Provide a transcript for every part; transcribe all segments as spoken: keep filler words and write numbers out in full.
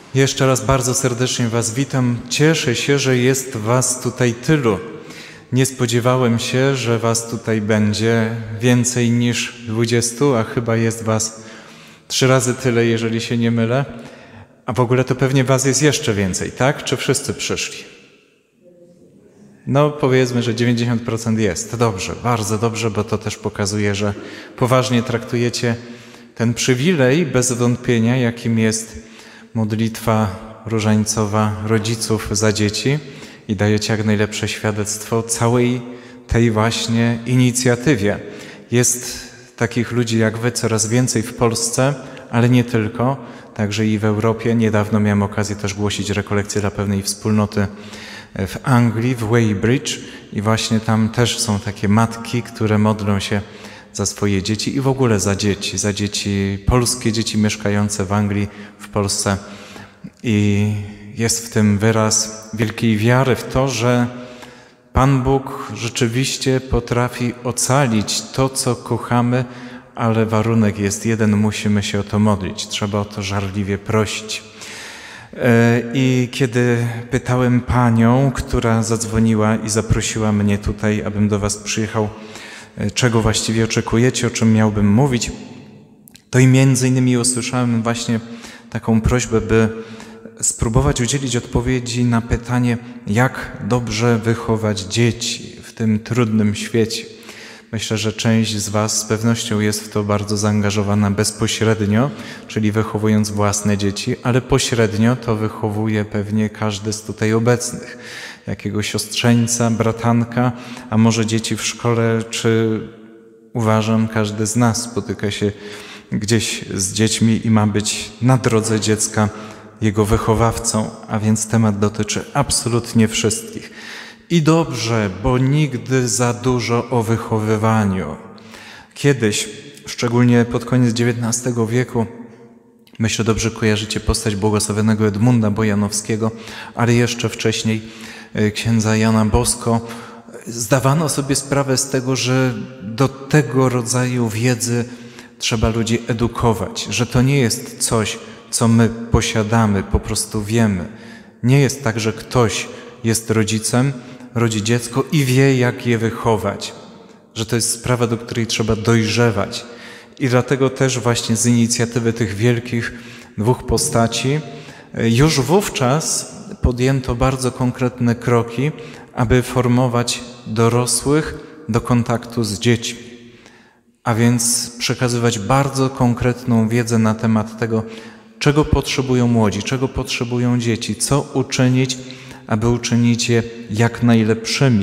Jeszcze raz bardzo serdecznie Was witam. Cieszę się, że jest Was tutaj tylu. Nie spodziewałem się, że Was tutaj będzie więcej niż dwudziestu, a chyba jest Was trzy razy tyle, jeżeli się nie mylę. A w ogóle to pewnie Was jest jeszcze więcej, tak? Czy wszyscy przyszli? No powiedzmy, że dziewięćdziesiąt procent jest. Dobrze, bardzo dobrze, bo to też pokazuje, że poważnie traktujecie ten przywilej bez wątpienia, jakim jest modlitwa różańcowa rodziców za dzieci i dajecie jak najlepsze świadectwo całej tej właśnie inicjatywie. Jest takich ludzi jak Wy coraz więcej w Polsce, ale nie tylko, także i w Europie. Niedawno miałem okazję też głosić rekolekcję dla pewnej wspólnoty w Anglii, w Weybridge i właśnie tam też są takie matki, które modlą się za swoje dzieci i w ogóle za dzieci, za dzieci, polskie dzieci mieszkające w Anglii, w Polsce. I jest w tym wyraz wielkiej wiary w to, że Pan Bóg rzeczywiście potrafi ocalić to, co kochamy, ale warunek jest jeden, musimy się o to modlić, trzeba o to żarliwie prosić. I kiedy pytałem panią, która zadzwoniła i zaprosiła mnie tutaj, abym do Was przyjechał, czego właściwie oczekujecie, o czym miałbym mówić, to i między innymi usłyszałem właśnie taką prośbę, by spróbować udzielić odpowiedzi na pytanie, jak dobrze wychować dzieci w tym trudnym świecie. Myślę, że część z Was z pewnością jest w to bardzo zaangażowana bezpośrednio, czyli wychowując własne dzieci, ale pośrednio to wychowuje pewnie każdy z tutaj obecnych. Jakiego siostrzeńca, bratanka, a może dzieci w szkole, czy uważam, każdy z nas spotyka się gdzieś z dziećmi i ma być na drodze dziecka jego wychowawcą, a więc temat dotyczy absolutnie wszystkich. I dobrze, bo nigdy za dużo o wychowywaniu. Kiedyś, szczególnie pod koniec dziewiętnastego wieku, myślę, dobrze kojarzycie postać błogosławionego Edmunda Bojanowskiego, ale jeszcze wcześniej księdza Jana Bosko, zdawano sobie sprawę z tego, że do tego rodzaju wiedzy trzeba ludzi edukować, że to nie jest coś, co my posiadamy, po prostu wiemy. Nie jest tak, że ktoś jest rodzicem, rodzi dziecko i wie, jak je wychować, że to jest sprawa, do której trzeba dojrzewać. I dlatego też właśnie z inicjatywy tych wielkich dwóch postaci już wówczas podjęto bardzo konkretne kroki, aby formować dorosłych do kontaktu z dziećmi, a więc przekazywać bardzo konkretną wiedzę na temat tego, czego potrzebują młodzi, czego potrzebują dzieci, co uczynić, aby uczynić je jak najlepszymi.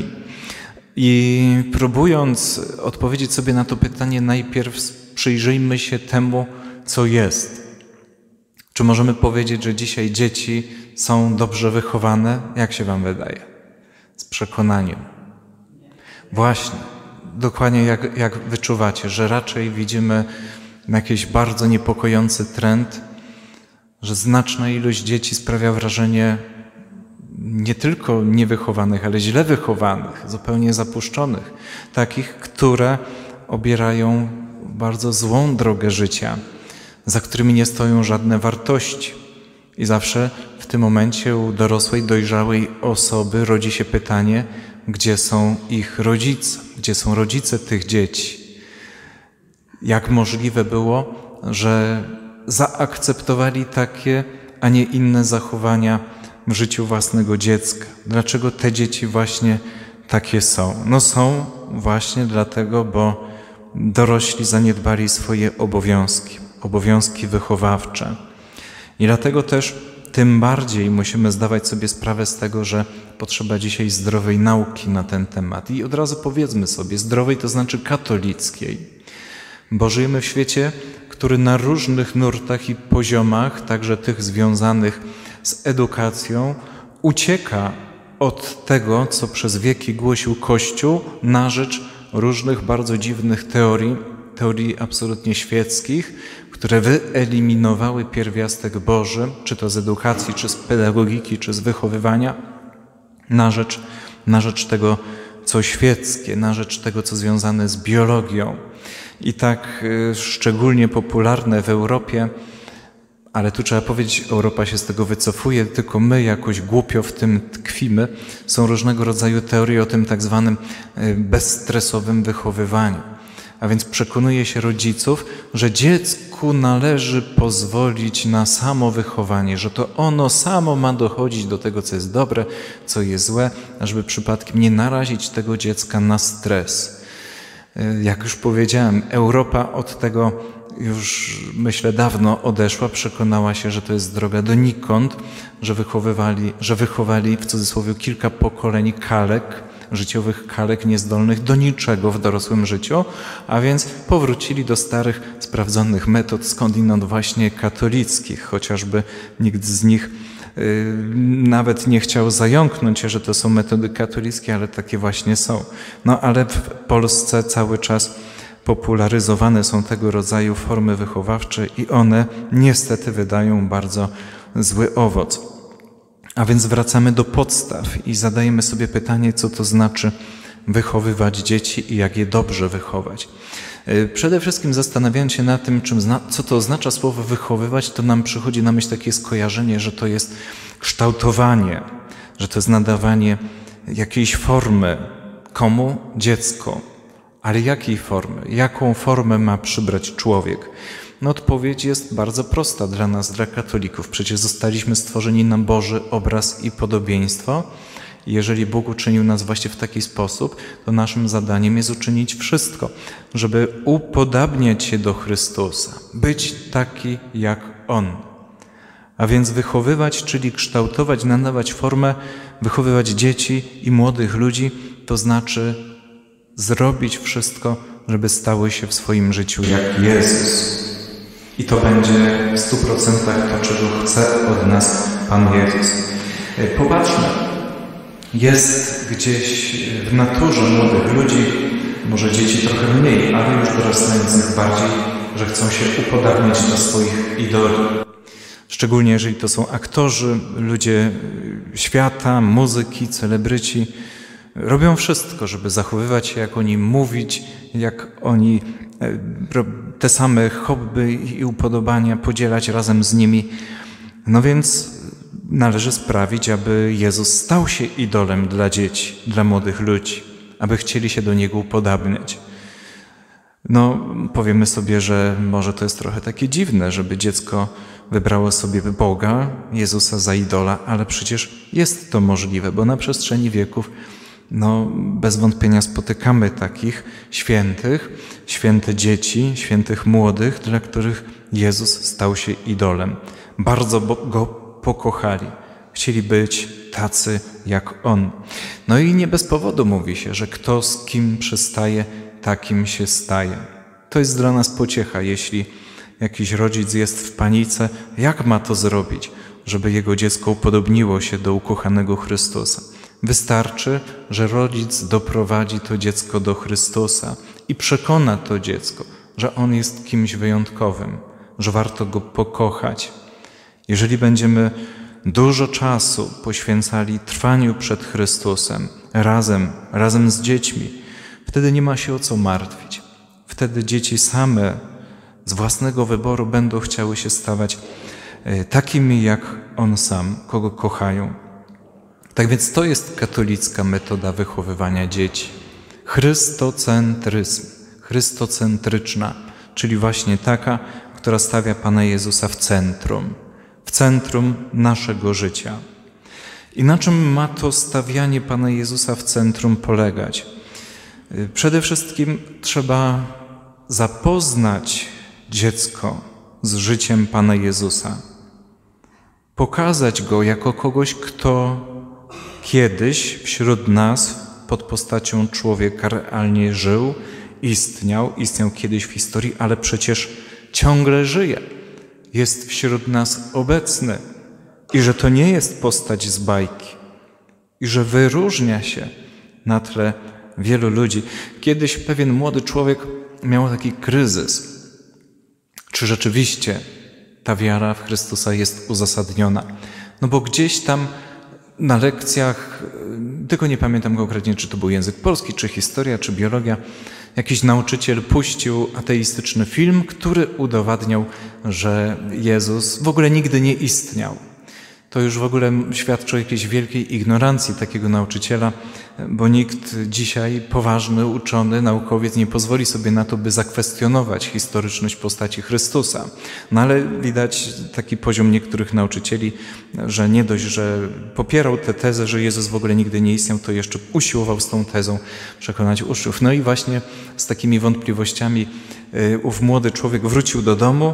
I próbując odpowiedzieć sobie na to pytanie, najpierw przyjrzyjmy się temu, co jest. Czy możemy powiedzieć, że dzisiaj dzieci są dobrze wychowane? Jak się Wam wydaje? Z przekonaniem. Właśnie, dokładnie jak, jak wyczuwacie, że raczej widzimy jakiś bardzo niepokojący trend, że znaczna ilość dzieci sprawia wrażenie nie tylko niewychowanych, ale źle wychowanych, zupełnie zapuszczonych, takich, które obierają bardzo złą drogę życia, za którymi nie stoją żadne wartości. I zawsze w tym momencie u dorosłej, dojrzałej osoby rodzi się pytanie, gdzie są ich rodzice, gdzie są rodzice tych dzieci. Jak możliwe było, że zaakceptowali takie, a nie inne zachowania w życiu własnego dziecka. Dlaczego te dzieci właśnie takie są? No są właśnie dlatego, bo dorośli zaniedbali swoje obowiązki, obowiązki wychowawcze. I dlatego też tym bardziej musimy zdawać sobie sprawę z tego, że potrzeba dzisiaj zdrowej nauki na ten temat. I od razu powiedzmy sobie, zdrowej to znaczy katolickiej. Bo żyjemy w świecie, który na różnych nurtach i poziomach, także tych związanych z edukacją, ucieka od tego, co przez wieki głosił Kościół, na rzecz różnych bardzo dziwnych teorii, teorii absolutnie świeckich, które wyeliminowały pierwiastek Boży, czy to z edukacji, czy z pedagogiki, czy z wychowywania, na rzecz, na rzecz tego, co świeckie, na rzecz tego, co związane z biologią. I tak szczególnie popularne w Europie ale tu trzeba powiedzieć, Europa się z tego wycofuje, tylko my jakoś głupio w tym tkwimy. Są różnego rodzaju teorie o tym tak zwanym bezstresowym wychowywaniu. A więc przekonuje się rodziców, że dziecku należy pozwolić na samowychowanie, że to ono samo ma dochodzić do tego, co jest dobre, co jest złe, żeby przypadkiem nie narazić tego dziecka na stres. Jak już powiedziałem, Europa od tego już, myślę, dawno odeszła, przekonała się, że to jest droga donikąd, że wychowywali, że wychowali w cudzysłowie kilka pokoleń kalek, życiowych kalek niezdolnych do niczego w dorosłym życiu, a więc powrócili do starych, sprawdzonych metod, skądinąd właśnie katolickich, chociażby nikt z nich yy, nawet nie chciał zająknąć się, że to są metody katolickie, ale takie właśnie są. No ale w Polsce cały czas popularyzowane są tego rodzaju formy wychowawcze i one niestety wydają bardzo zły owoc. A więc wracamy do podstaw i zadajemy sobie pytanie, co to znaczy wychowywać dzieci i jak je dobrze wychować. Przede wszystkim zastanawiając się nad tym, czym zna, co to oznacza słowo wychowywać, to nam przychodzi na myśl takie skojarzenie, że to jest kształtowanie, że to jest nadawanie jakiejś formy. Komu? Dziecko. Ale jakiej formy? Jaką formę ma przybrać człowiek? No odpowiedź jest bardzo prosta dla nas, dla katolików. Przecież zostaliśmy stworzeni na Boży obraz i podobieństwo. Jeżeli Bóg uczynił nas właśnie w taki sposób, to naszym zadaniem jest uczynić wszystko, żeby upodabniać się do Chrystusa, być taki jak On. A więc wychowywać, czyli kształtować, nadawać formę, wychowywać dzieci i młodych ludzi, to znaczy zrobić wszystko, żeby stały się w swoim życiu jak Jezus. I to będzie w stu procentach to, czego chce od nas Pan Jezus. Popatrzmy, jest gdzieś w naturze młodych ludzi, może dzieci trochę mniej, ale już dorastających bardziej, że chcą się upodabniać do swoich idoli. Szczególnie jeżeli to są aktorzy, ludzie świata, muzyki, celebryci. Robią wszystko, żeby zachowywać się jak oni, mówić jak oni, te same hobby i upodobania podzielać razem z nimi. No więc należy sprawić, aby Jezus stał się idolem dla dzieci, dla młodych ludzi, aby chcieli się do Niego upodabniać. No, powiemy sobie, że może to jest trochę takie dziwne, żeby dziecko wybrało sobie Boga, Jezusa za idola, ale przecież jest to możliwe, bo na przestrzeni wieków no, bez wątpienia spotykamy takich świętych, święte dzieci, świętych młodych, dla których Jezus stał się idolem. Bardzo Go pokochali. Chcieli być tacy jak On. No i nie bez powodu mówi się, że kto z kim przystaje, takim się staje. To jest dla nas pociecha, jeśli jakiś rodzic jest w panice, jak ma to zrobić, żeby jego dziecko upodobniło się do ukochanego Chrystusa. Wystarczy, że rodzic doprowadzi to dziecko do Chrystusa i przekona to dziecko, że On jest kimś wyjątkowym, że warto Go pokochać. Jeżeli będziemy dużo czasu poświęcali trwaniu przed Chrystusem, razem, razem z dziećmi, wtedy nie ma się o co martwić. Wtedy dzieci same z własnego wyboru będą chciały się stawać takimi jak On sam, kogo kochają. Tak więc to jest katolicka metoda wychowywania dzieci. Chrystocentryzm, chrystocentryczna, czyli właśnie taka, która stawia Pana Jezusa w centrum, w centrum naszego życia. I na czym ma to stawianie Pana Jezusa w centrum polegać? Przede wszystkim trzeba zapoznać dziecko z życiem Pana Jezusa. Pokazać Go jako kogoś, kto kiedyś wśród nas pod postacią człowieka realnie żył, istniał, istniał kiedyś w historii, ale przecież ciągle żyje. Jest wśród nas obecny i że to nie jest postać z bajki i że wyróżnia się na tle wielu ludzi. Kiedyś pewien młody człowiek miał taki kryzys. Czy rzeczywiście ta wiara w Chrystusa jest uzasadniona? No bo gdzieś tam na lekcjach, tylko nie pamiętam konkretnie, czy to był język polski, czy historia, czy biologia, Jakiś nauczyciel puścił ateistyczny film, który udowadniał, że Jezus w ogóle nigdy nie istniał. To już w ogóle świadczy o jakiejś wielkiej ignorancji takiego nauczyciela, bo nikt dzisiaj, poważny, uczony, naukowiec nie pozwoli sobie na to, by zakwestionować historyczność postaci Chrystusa. No ale widać taki poziom niektórych nauczycieli, że nie dość, że popierał tę tezę, że Jezus w ogóle nigdy nie istniał, to jeszcze usiłował z tą tezą przekonać uczniów. No i właśnie z takimi wątpliwościami ów młody człowiek wrócił do domu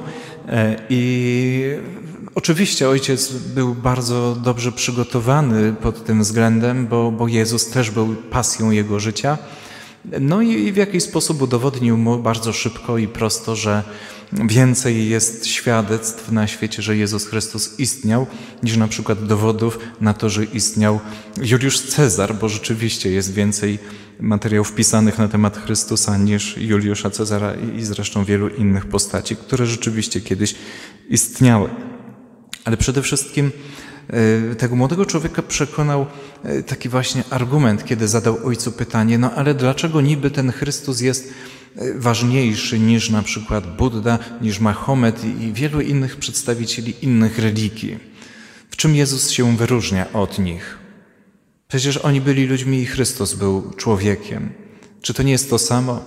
i oczywiście ojciec był bardzo dobrze przygotowany pod tym względem, bo, bo Jezus też był pasją jego życia. No i w jakiś sposób udowodnił mu bardzo szybko i prosto, że więcej jest świadectw na świecie, że Jezus Chrystus istniał, niż na przykład dowodów na to, że istniał Juliusz Cezar, bo rzeczywiście jest więcej materiałów pisanych na temat Chrystusa niż Juliusza Cezara i zresztą wielu innych postaci, które rzeczywiście kiedyś istniały. Ale przede wszystkim tego młodego człowieka przekonał taki właśnie argument, kiedy zadał ojcu pytanie, no ale dlaczego niby ten Chrystus jest ważniejszy niż na przykład Budda, niż Mahomet i wielu innych przedstawicieli innych religii? W czym Jezus się wyróżnia od nich? Przecież oni byli ludźmi i Chrystus był człowiekiem. Czy to nie jest to samo?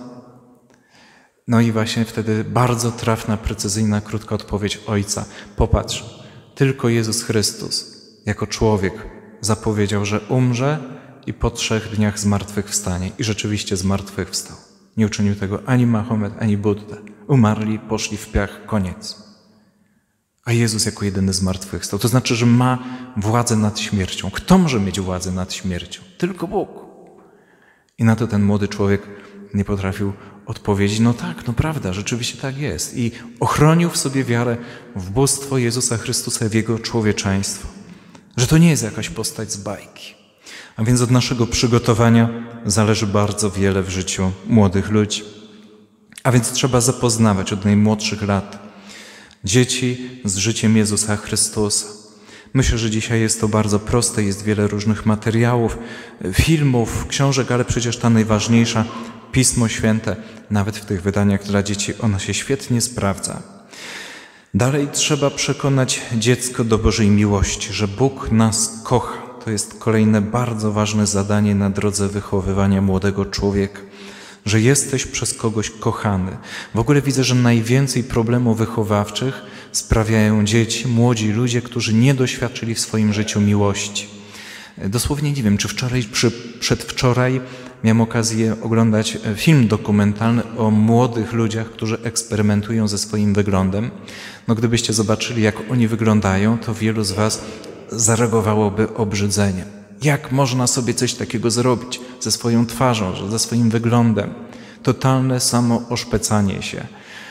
No i właśnie wtedy bardzo trafna, precyzyjna, krótka odpowiedź ojca. Popatrz, tylko Jezus Chrystus jako człowiek zapowiedział, że umrze i po trzech dniach zmartwychwstanie. I rzeczywiście zmartwychwstał. Nie uczynił tego ani Mahomet, ani Budda. Umarli, poszli w piach, koniec. A Jezus jako jedyny zmartwychwstał. To znaczy, że ma władzę nad śmiercią. Kto może mieć władzę nad śmiercią? Tylko Bóg. I na to ten młody człowiek nie potrafił odpowiedzieć, no tak, no prawda, rzeczywiście tak jest. I ochronił w sobie wiarę w bóstwo Jezusa Chrystusa, w Jego człowieczeństwo. Że to nie jest jakaś postać z bajki. A więc od naszego przygotowania zależy bardzo wiele w życiu młodych ludzi. A więc trzeba zapoznawać od najmłodszych lat dzieci z życiem Jezusa Chrystusa. Myślę, że dzisiaj jest to bardzo proste, jest wiele różnych materiałów, filmów, książek, ale przecież ta najważniejsza, Pismo Święte, nawet w tych wydaniach dla dzieci, ono się świetnie sprawdza. Dalej trzeba przekonać dziecko do Bożej miłości, że Bóg nas kocha. To jest kolejne bardzo ważne zadanie na drodze wychowywania młodego człowieka, że jesteś przez kogoś kochany. W ogóle widzę, że najwięcej problemów wychowawczych sprawiają dzieci, młodzi ludzie, którzy nie doświadczyli w swoim życiu miłości. Dosłownie nie wiem, czy wczoraj, czy przedwczoraj miałem okazję oglądać film dokumentalny o młodych ludziach, którzy eksperymentują ze swoim wyglądem. No gdybyście zobaczyli, jak oni wyglądają, to wielu z was zareagowałoby obrzydzeniem. Jak można sobie coś takiego zrobić ze swoją twarzą, ze swoim wyglądem? Totalne samooszpecanie się.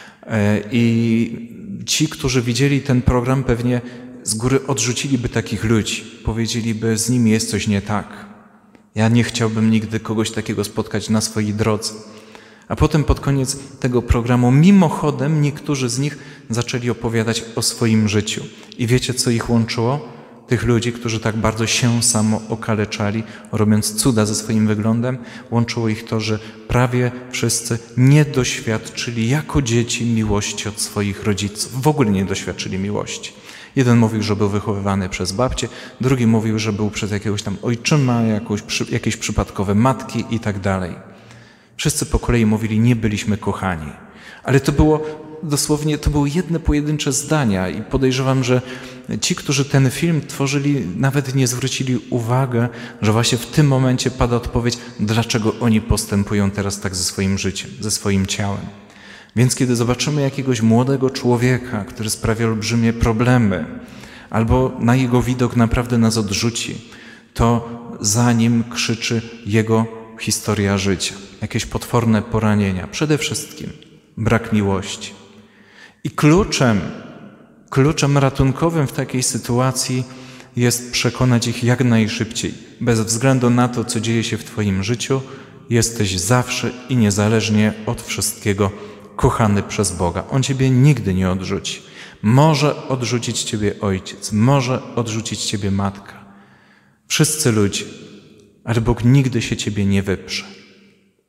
I ci, którzy widzieli ten program, pewnie z góry odrzuciliby takich ludzi. Powiedzieliby, z nimi jest coś nie tak. Ja nie chciałbym nigdy kogoś takiego spotkać na swojej drodze. A potem pod koniec tego programu mimochodem niektórzy z nich zaczęli opowiadać o swoim życiu. I wiecie, co ich łączyło? Tych ludzi, którzy tak bardzo się samo okaleczali, robiąc cuda ze swoim wyglądem, łączyło ich to, że prawie wszyscy nie doświadczyli jako dzieci miłości od swoich rodziców. W ogóle nie doświadczyli miłości. Jeden mówił, że był wychowywany przez babcię, drugi mówił, że był przez jakiegoś tam ojczyma, jakąś, jakieś przypadkowe matki i tak dalej. Wszyscy po kolei mówili, nie byliśmy kochani. Ale to było dosłownie, to były jedne pojedyncze zdania i podejrzewam, że ci, którzy ten film tworzyli, nawet nie zwrócili uwagi, że właśnie w tym momencie pada odpowiedź, dlaczego oni postępują teraz tak ze swoim życiem, ze swoim ciałem. Więc kiedy zobaczymy jakiegoś młodego człowieka, który sprawia olbrzymie problemy, albo na jego widok naprawdę nas odrzuci, to za nim krzyczy jego historia życia, jakieś potworne poranienia, przede wszystkim brak miłości. I kluczem, kluczem ratunkowym w takiej sytuacji jest przekonać ich jak najszybciej, bez względu na to, co dzieje się w twoim życiu, jesteś zawsze i niezależnie od wszystkiego kochany przez Boga. On ciebie nigdy nie odrzuci. Może odrzucić ciebie ojciec, może odrzucić ciebie matka. Wszyscy ludzie, ale Bóg nigdy się ciebie nie wyprze.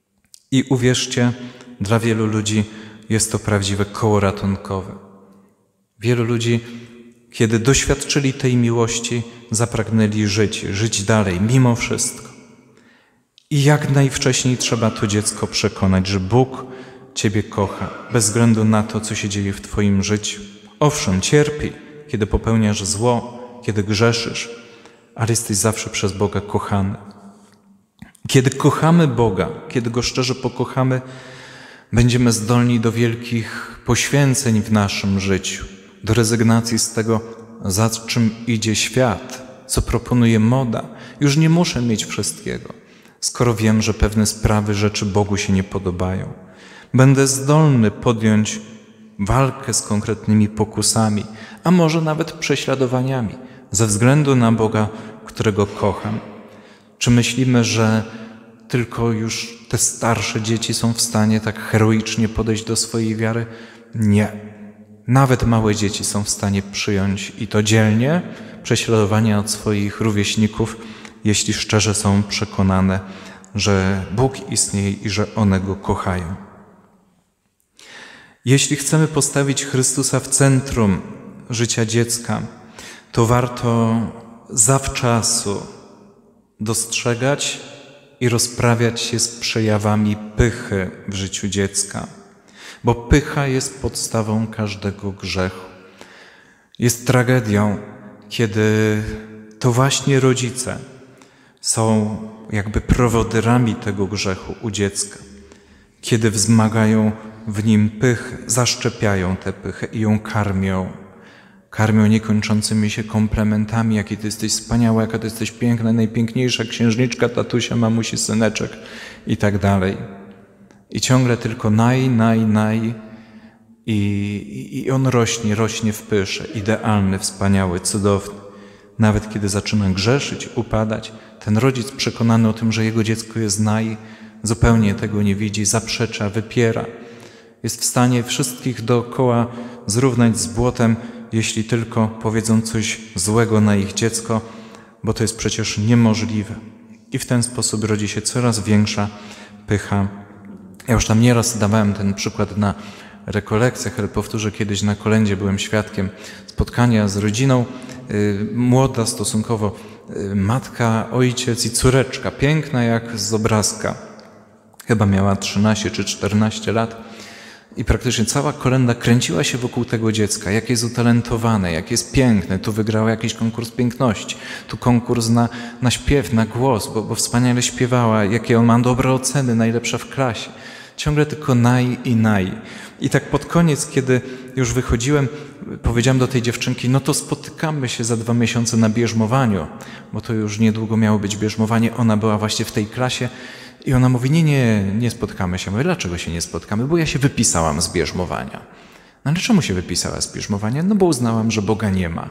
I uwierzcie, dla wielu ludzi jest to prawdziwe koło ratunkowe. Wielu ludzi, kiedy doświadczyli tej miłości, zapragnęli żyć, żyć dalej, mimo wszystko. I jak najwcześniej trzeba to dziecko przekonać, że Bóg Ciebie kocha, bez względu na to, co się dzieje w Twoim życiu. Owszem, cierpi, kiedy popełniasz zło, kiedy grzeszysz, ale jesteś zawsze przez Boga kochany. Kiedy kochamy Boga, kiedy Go szczerze pokochamy, będziemy zdolni do wielkich poświęceń w naszym życiu, do rezygnacji z tego, za czym idzie świat, co proponuje moda. Już nie muszę mieć wszystkiego, skoro wiem, że pewne sprawy, rzeczy Bogu się nie podobają. Będę zdolny podjąć walkę z konkretnymi pokusami, a może nawet prześladowaniami, ze względu na Boga, którego kocham. Czy myślimy, że tylko już te starsze dzieci są w stanie tak heroicznie podejść do swojej wiary? Nie. Nawet małe dzieci są w stanie przyjąć i to dzielnie prześladowania od swoich rówieśników, jeśli szczerze są przekonane, że Bóg istnieje i że one Go kochają. Jeśli chcemy postawić Chrystusa w centrum życia dziecka, to warto zawczasu dostrzegać i rozprawiać się z przejawami pychy w życiu dziecka, bo pycha jest podstawą każdego grzechu. Jest tragedią, kiedy to właśnie rodzice są jakby prowodyrami tego grzechu u dziecka, kiedy wzmagają w nim pychę, zaszczepiają tę pychę i ją karmią. Karmią niekończącymi się komplementami, jaki ty jesteś wspaniała, jaka ty jesteś piękna, najpiękniejsza księżniczka, tatusia, mamusi, syneczek i tak dalej. I ciągle tylko naj, naj, naj i, i on rośnie, rośnie w pysze, idealny, wspaniały, cudowny. Nawet kiedy zaczyna grzeszyć, upadać, ten rodzic przekonany o tym, że jego dziecko jest naj, zupełnie tego nie widzi, zaprzecza, wypiera. Jest w stanie wszystkich dookoła zrównać z błotem, jeśli tylko powiedzą coś złego na ich dziecko, bo to jest przecież niemożliwe. I w ten sposób rodzi się coraz większa pycha. Ja już tam nieraz dawałem ten przykład na rekolekcjach, ale powtórzę, kiedyś na kolędzie byłem świadkiem spotkania z rodziną, yy, młoda stosunkowo, yy, matka, ojciec i córeczka, piękna jak z obrazka. Chyba miała trzynaście czy czternaście lat. I praktycznie cała kolęda kręciła się wokół tego dziecka, jak jest utalentowane, jak jest piękne. Tu wygrała jakiś konkurs piękności, tu konkurs na, na śpiew, na głos, bo, bo wspaniale śpiewała, jakie on ma dobre oceny, najlepsza w klasie. Ciągle tylko naj i naj. I tak pod koniec, kiedy już wychodziłem, powiedziałem do tej dziewczynki, no to spotykamy się za dwa miesiące na bierzmowaniu, bo to już niedługo miało być bierzmowanie. Ona była właśnie w tej klasie. I ona mówi, nie, nie, nie spotkamy się. Mówię, dlaczego się nie spotkamy? Bo ja się wypisałam z bierzmowania. No ale czemu się wypisała z bierzmowania? No bo uznałam, że Boga nie ma.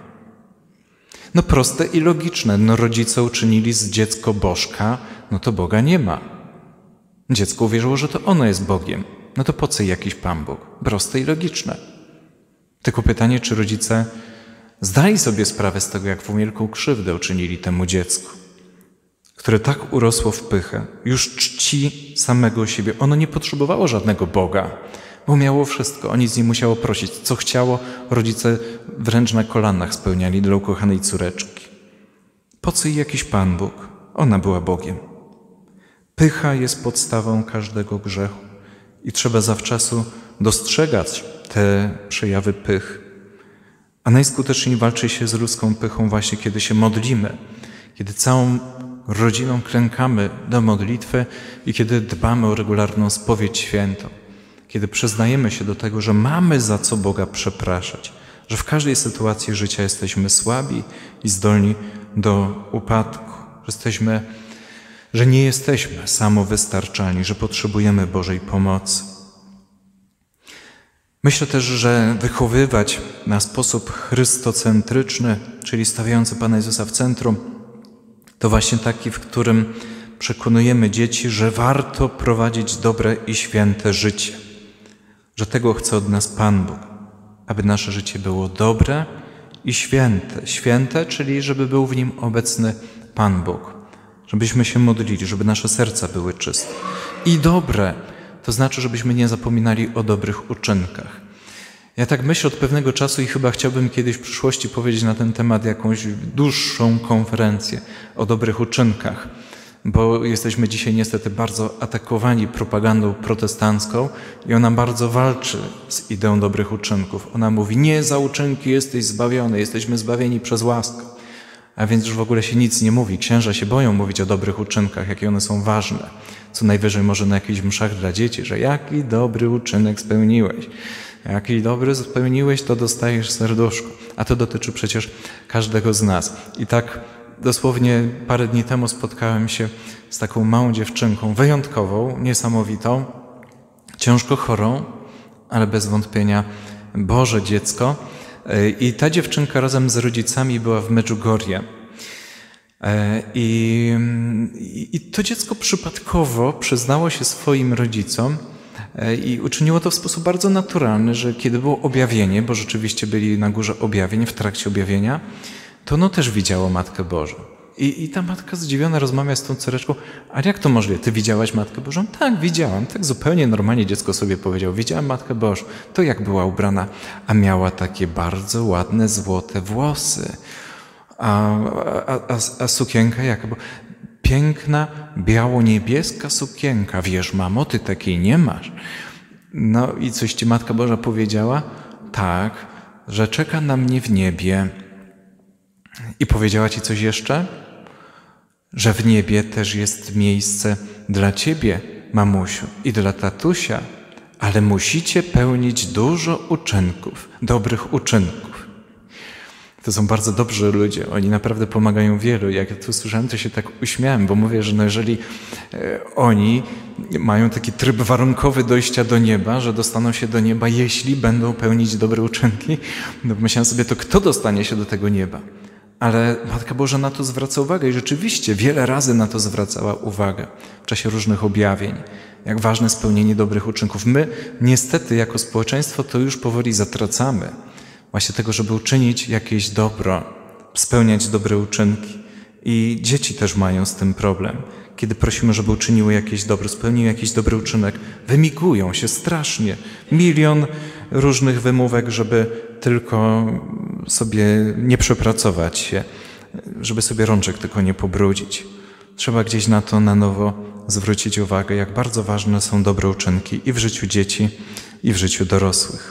No proste i logiczne. No rodzice uczynili z dziecko bożka, no to Boga nie ma. Dziecko uwierzyło, że to ono jest Bogiem. No to po co jakiś Pan Bóg? Proste i logiczne. Tylko pytanie, czy rodzice zdali sobie sprawę z tego, jaką wielką krzywdę uczynili temu dziecku, które tak urosło w pychę, już czci samego siebie. Ono nie potrzebowało żadnego Boga, bo miało wszystko. O nic nie musiało prosić. Co chciało, rodzice wręcz na kolanach spełniali dla ukochanej córeczki. Po co jej jakiś Pan Bóg? Ona była Bogiem. Pycha jest podstawą każdego grzechu i trzeba zawczasu dostrzegać te przejawy pych. A najskuteczniej walczy się z ludzką pychą właśnie, kiedy się modlimy, kiedy całą rodziną klękamy do modlitwy i kiedy dbamy o regularną spowiedź świętą, kiedy przyznajemy się do tego, że mamy za co Boga przepraszać, że w każdej sytuacji życia jesteśmy słabi i zdolni do upadku, że jesteśmy, że nie jesteśmy samowystarczalni, że potrzebujemy Bożej pomocy. Myślę też, że wychowywać na sposób chrystocentryczny, czyli stawiający Pana Jezusa w centrum, to właśnie taki, w którym przekonujemy dzieci, że warto prowadzić dobre i święte życie, że tego chce od nas Pan Bóg, aby nasze życie było dobre i święte. Święte, czyli żeby był w nim obecny Pan Bóg, żebyśmy się modlili, żeby nasze serca były czyste. I dobre, to znaczy, żebyśmy nie zapominali o dobrych uczynkach. Ja tak myślę od pewnego czasu i chyba chciałbym kiedyś w przyszłości powiedzieć na ten temat jakąś dłuższą konferencję o dobrych uczynkach, bo jesteśmy dzisiaj niestety bardzo atakowani propagandą protestancką i ona bardzo walczy z ideą dobrych uczynków. Ona mówi, nie za uczynki jesteś zbawiony, jesteśmy zbawieni przez łaskę. A więc już w ogóle się nic nie mówi. Księża się boją mówić o dobrych uczynkach, jakie one są ważne. Co najwyżej może na jakichś mszach dla dzieci, że jaki dobry uczynek spełniłeś. Jaki dobry spełniłeś, to dostajesz serduszko. A to dotyczy przecież każdego z nas. I tak dosłownie parę dni temu spotkałem się z taką małą dziewczynką, wyjątkową, niesamowitą, ciężko chorą, ale bez wątpienia Boże dziecko. I ta dziewczynka razem z rodzicami była w Medjugorje. I, I to dziecko przypadkowo przyznało się swoim rodzicom i uczyniło to w sposób bardzo naturalny, że kiedy było objawienie, bo rzeczywiście byli na górze objawień, w trakcie objawienia, to ono też widziało Matkę Bożą. I, I ta matka zdziwiona rozmawia z tą córeczką, ale jak to możliwe? Ty widziałaś Matkę Bożą? Tak, widziałam. Tak zupełnie normalnie dziecko sobie powiedział. Widziałam Matkę Bożą. To jak była ubrana? A miała takie bardzo ładne, złote włosy. A, a, a, a sukienka jaka? Bo piękna, biało-niebieska sukienka. Wiesz, mamo, ty takiej nie masz. No i coś ci Matka Boża powiedziała? Tak, że czeka na mnie w niebie. I powiedziała ci coś jeszcze? Że w niebie też jest miejsce dla ciebie, mamusiu, i dla tatusia, ale musicie pełnić dużo uczynków, dobrych uczynków. To są bardzo dobrzy ludzie, oni naprawdę pomagają wielu. Jak ja tu słyszałem, to się tak uśmiałem, bo mówię, że no jeżeli e, oni mają taki tryb warunkowy dojścia do nieba, że dostaną się do nieba, jeśli będą pełnić dobre uczynki, no myślałem sobie, to kto dostanie się do tego nieba? Ale Matka Boża na to zwraca uwagę i rzeczywiście wiele razy na to zwracała uwagę w czasie różnych objawień, jak ważne spełnienie dobrych uczynków. My niestety jako społeczeństwo to już powoli zatracamy. Właśnie tego, żeby uczynić jakieś dobro, spełniać dobre uczynki. I dzieci też mają z tym problem. Kiedy prosimy, żeby uczyniły jakieś dobro, spełniły jakiś dobry uczynek, wymigują się strasznie. Milion różnych wymówek, żeby tylko sobie nie przepracować się, żeby sobie rączek tylko nie pobrudzić. Trzeba gdzieś na to na nowo zwrócić uwagę, jak bardzo ważne są dobre uczynki i w życiu dzieci, i w życiu dorosłych.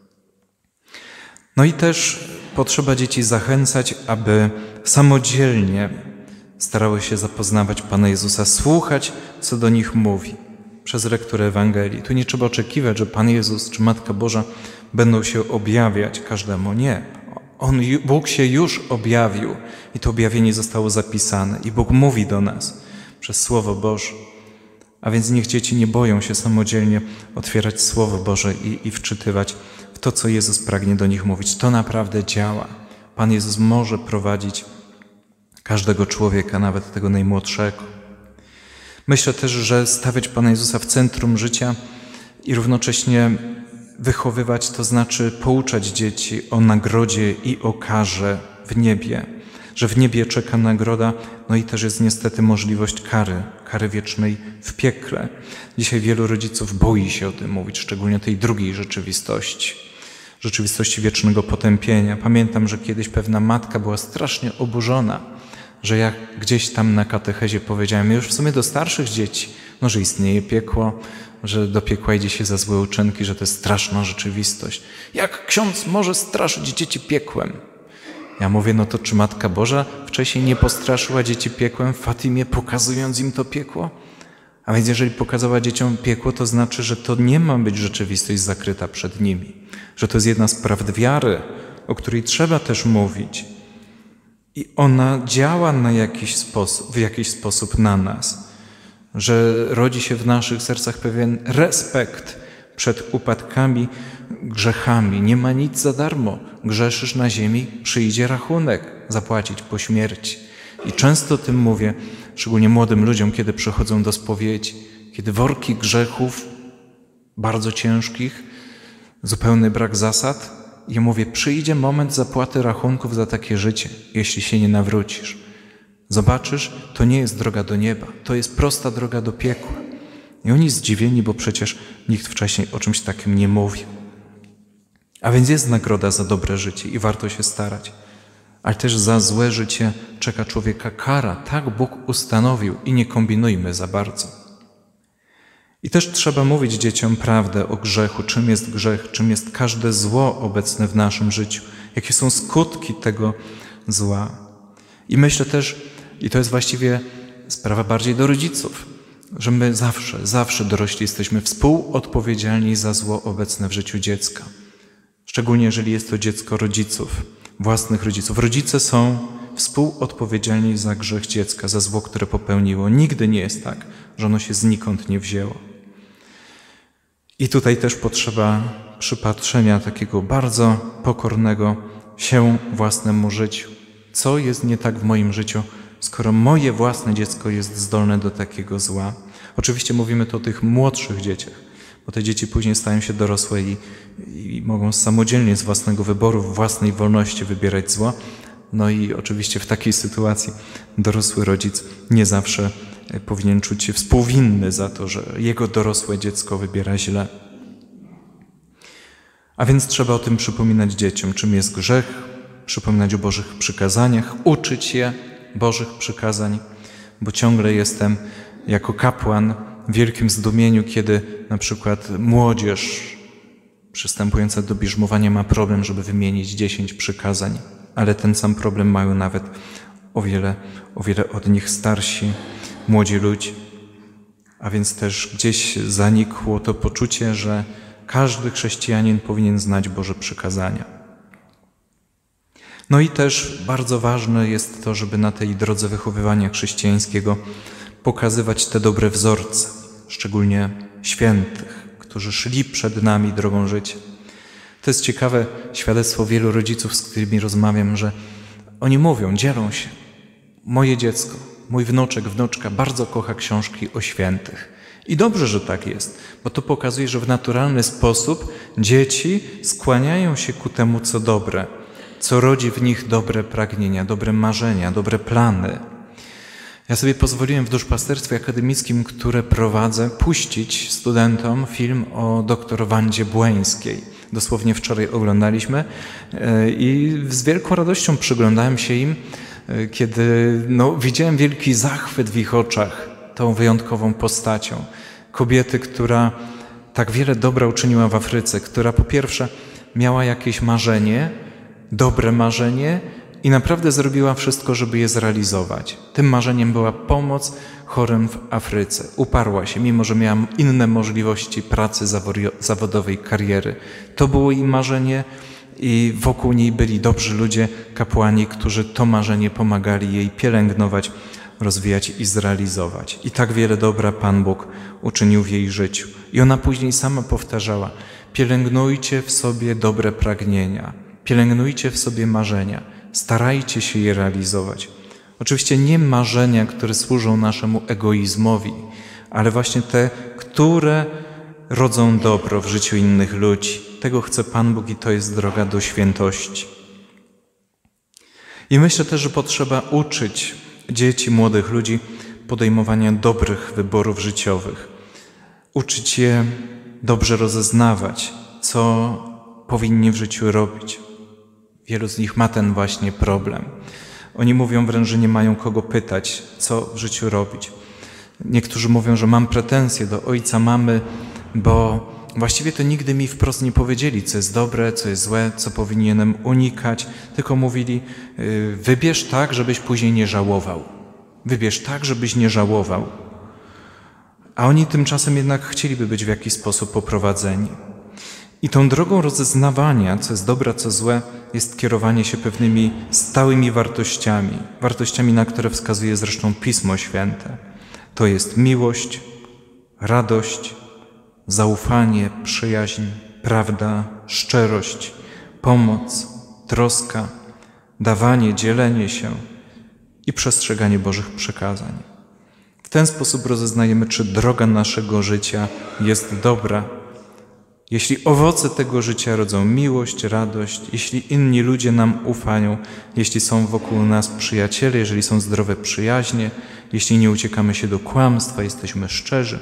No i też potrzeba dzieci zachęcać, aby samodzielnie starały się zapoznawać Pana Jezusa, słuchać, co do nich mówi przez lekturę Ewangelii. Tu nie trzeba oczekiwać, że Pan Jezus czy Matka Boża będą się objawiać każdemu. Nie. On, Bóg się już objawił i to objawienie zostało zapisane i Bóg mówi do nas przez Słowo Boże. A więc niech dzieci nie boją się samodzielnie otwierać Słowo Boże i, i wczytywać w to, co Jezus pragnie do nich mówić. To naprawdę działa. Pan Jezus może prowadzić każdego człowieka, nawet tego najmłodszego. Myślę też, że stawiać Pana Jezusa w centrum życia i równocześnie wychowywać, to znaczy pouczać dzieci o nagrodzie i o karze w niebie. Że w niebie czeka nagroda, no i też jest niestety możliwość kary, kary wiecznej w piekle. Dzisiaj wielu rodziców boi się o tym mówić, szczególnie tej drugiej rzeczywistości, rzeczywistości wiecznego potępienia. Pamiętam, że kiedyś pewna matka była strasznie oburzona, że jak gdzieś tam na katechezie powiedziałem, już w sumie do starszych dzieci, no, że istnieje piekło, że do piekła idzie się za złe uczynki, że to jest straszna rzeczywistość. Jak ksiądz może straszyć dzieci piekłem? Ja mówię, no to czy Matka Boża wcześniej nie postraszyła dzieci piekłem w Fatimie, pokazując im to piekło? A więc jeżeli pokazała dzieciom piekło, to znaczy, że to nie ma być rzeczywistość zakryta przed nimi. Że to jest jedna z prawd wiary, o której trzeba też mówić. I ona działa na jakiś sposób, w jakiś sposób na nas. Że rodzi się w naszych sercach pewien respekt przed upadkami, grzechami. Nie ma nic za darmo. Grzeszysz na ziemi, przyjdzie rachunek zapłacić po śmierci. I często o tym mówię, szczególnie młodym ludziom, kiedy przychodzą do spowiedzi, kiedy worki grzechów, bardzo ciężkich, zupełny brak zasad. Ja mówię, przyjdzie moment zapłaty rachunków za takie życie, jeśli się nie nawrócisz. Zobaczysz, to nie jest droga do nieba, to jest prosta droga do piekła. I oni zdziwieni, bo przecież nikt wcześniej o czymś takim nie mówił. A więc jest nagroda za dobre życie i warto się starać. Ale też za złe życie czeka człowieka kara. Tak Bóg ustanowił i nie kombinujmy za bardzo. I też trzeba mówić dzieciom prawdę o grzechu, czym jest grzech, czym jest każde zło obecne w naszym życiu, jakie są skutki tego zła. I myślę też, i to jest właściwie sprawa bardziej do rodziców, że my zawsze, zawsze dorośli jesteśmy współodpowiedzialni za zło obecne w życiu dziecka. Szczególnie jeżeli jest to dziecko rodziców, własnych rodziców. Rodzice są współodpowiedzialni za grzech dziecka, za zło, które popełniło. Nigdy nie jest tak, że ono się znikąd nie wzięło. I tutaj też potrzeba przypatrzenia takiego bardzo pokornego się własnemu życiu. Co jest nie tak w moim życiu, skoro moje własne dziecko jest zdolne do takiego zła? Oczywiście mówimy to o tych młodszych dzieciach, bo te dzieci później stają się dorosłe i, i mogą samodzielnie z własnego wyboru, w własnej wolności wybierać zło. No i oczywiście w takiej sytuacji dorosły rodzic nie zawsze powinien czuć się współwinny za to, że jego dorosłe dziecko wybiera źle. A więc trzeba o tym przypominać dzieciom, czym jest grzech, przypominać o Bożych przykazaniach, uczyć je Bożych przykazań, bo ciągle jestem jako kapłan w wielkim zdumieniu, kiedy na przykład młodzież przystępująca do bierzmowania ma problem, żeby wymienić dziesięć przykazań, ale ten sam problem mają nawet o wiele, o wiele od nich starsi, młodzi ludzie. A więc też gdzieś zanikło to poczucie, że każdy chrześcijanin powinien znać Boże przykazania. No i też bardzo ważne jest to, żeby na tej drodze wychowywania chrześcijańskiego pokazywać te dobre wzorce, szczególnie świętych, którzy szli przed nami drogą życia. To jest ciekawe świadectwo wielu rodziców, z którymi rozmawiam, że oni mówią, dzielą się. Moje dziecko, mój wnuczek, wnuczka bardzo kocha książki o świętych. I dobrze, że tak jest, bo to pokazuje, że w naturalny sposób dzieci skłaniają się ku temu, co dobre, co rodzi w nich dobre pragnienia, dobre marzenia, dobre plany. Ja sobie pozwoliłem w duszpasterstwie akademickim, które prowadzę, puścić studentom film o doktor Wandzie Błońskiej. Dosłownie wczoraj oglądaliśmy i z wielką radością przyglądałem się im, kiedy no, widziałem wielki zachwyt w ich oczach tą wyjątkową postacią. Kobiety, która tak wiele dobra uczyniła w Afryce, która po pierwsze miała jakieś marzenie, dobre marzenie i naprawdę zrobiła wszystko, żeby je zrealizować. Tym marzeniem była pomoc chorym w Afryce. Uparła się, mimo że miała inne możliwości pracy zawodowej, kariery. To było jej marzenie i wokół niej byli dobrzy ludzie, kapłani, którzy to marzenie pomagali jej pielęgnować, rozwijać i zrealizować. I tak wiele dobra Pan Bóg uczynił w jej życiu. I ona później sama powtarzała, pielęgnujcie w sobie dobre pragnienia, pielęgnujcie w sobie marzenia, starajcie się je realizować. Oczywiście nie marzenia, które służą naszemu egoizmowi, ale właśnie te, które rodzą dobro w życiu innych ludzi. Tego chce Pan Bóg i to jest droga do świętości. I myślę też, że potrzeba uczyć dzieci, młodych ludzi podejmowania dobrych wyborów życiowych. Uczyć je dobrze rozeznawać, co powinni w życiu robić. Wielu z nich ma ten właśnie problem. Oni mówią wręcz, że nie mają kogo pytać, co w życiu robić. Niektórzy mówią, że mam pretensje do ojca, mamy, bo właściwie to nigdy mi wprost nie powiedzieli, co jest dobre, co jest złe, co powinienem unikać, tylko mówili, wybierz tak, żebyś później nie żałował. Wybierz tak, żebyś nie żałował. A oni tymczasem jednak chcieliby być w jakiś sposób poprowadzeni. I tą drogą rozeznawania, co jest dobre, co złe, jest kierowanie się pewnymi stałymi wartościami, wartościami, na które wskazuje zresztą Pismo Święte. To jest miłość, radość, zaufanie, przyjaźń, prawda, szczerość, pomoc, troska, dawanie, dzielenie się i przestrzeganie Bożych przykazań. W ten sposób rozeznajemy, czy droga naszego życia jest dobra. Jeśli owoce tego życia rodzą miłość, radość, jeśli inni ludzie nam ufają, jeśli są wokół nas przyjaciele, jeżeli są zdrowe przyjaźnie, jeśli nie uciekamy się do kłamstwa, jesteśmy szczerzy,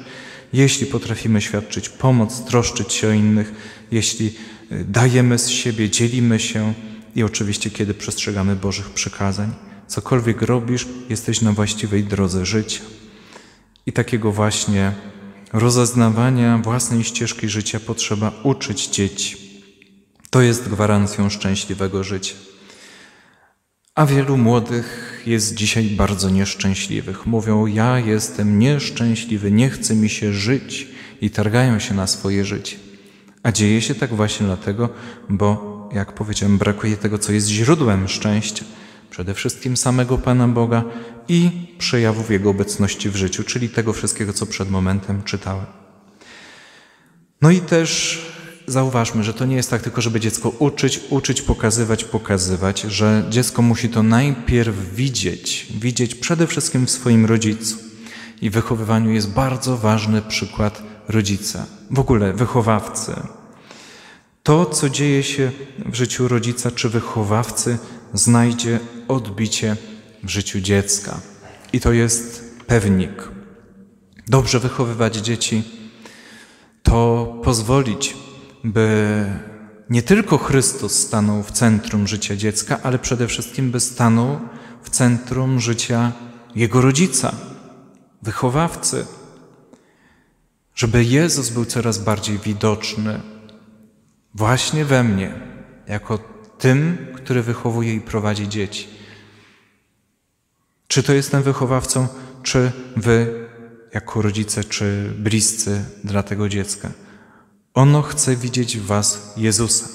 jeśli potrafimy świadczyć pomoc, troszczyć się o innych, jeśli dajemy z siebie, dzielimy się i oczywiście kiedy przestrzegamy Bożych przykazań. Cokolwiek robisz, jesteś na właściwej drodze życia. I takiego właśnie rozeznawania własnej ścieżki życia potrzeba uczyć dzieci. To jest gwarancją szczęśliwego życia. A wielu młodych jest dzisiaj bardzo nieszczęśliwych. Mówią, ja jestem nieszczęśliwy, nie chce mi się żyć i targają się na swoje życie. A dzieje się tak właśnie dlatego, bo, jak powiedziałem, brakuje tego, co jest źródłem szczęścia. Przede wszystkim samego Pana Boga i przejawów Jego obecności w życiu, czyli tego wszystkiego, co przed momentem czytałem. No i też zauważmy, że to nie jest tak tylko, żeby dziecko uczyć, uczyć, pokazywać, pokazywać, że dziecko musi to najpierw widzieć, widzieć przede wszystkim w swoim rodzicu. I w wychowywaniu jest bardzo ważny przykład rodzica, w ogóle wychowawcy. To, co dzieje się w życiu rodzica czy wychowawcy, znajdzie odbicie w życiu dziecka. I to jest pewnik. Dobrze wychowywać dzieci to pozwolić, by nie tylko Chrystus stanął w centrum życia dziecka, ale przede wszystkim by stanął w centrum życia jego rodzica, wychowawcy. Żeby Jezus był coraz bardziej widoczny właśnie we mnie, jako tym, który wychowuje i prowadzi dzieci. Czy to jestem wychowawcą, czy wy, jako rodzice, czy bliscy dla tego dziecka. Ono chce widzieć w was Jezusa.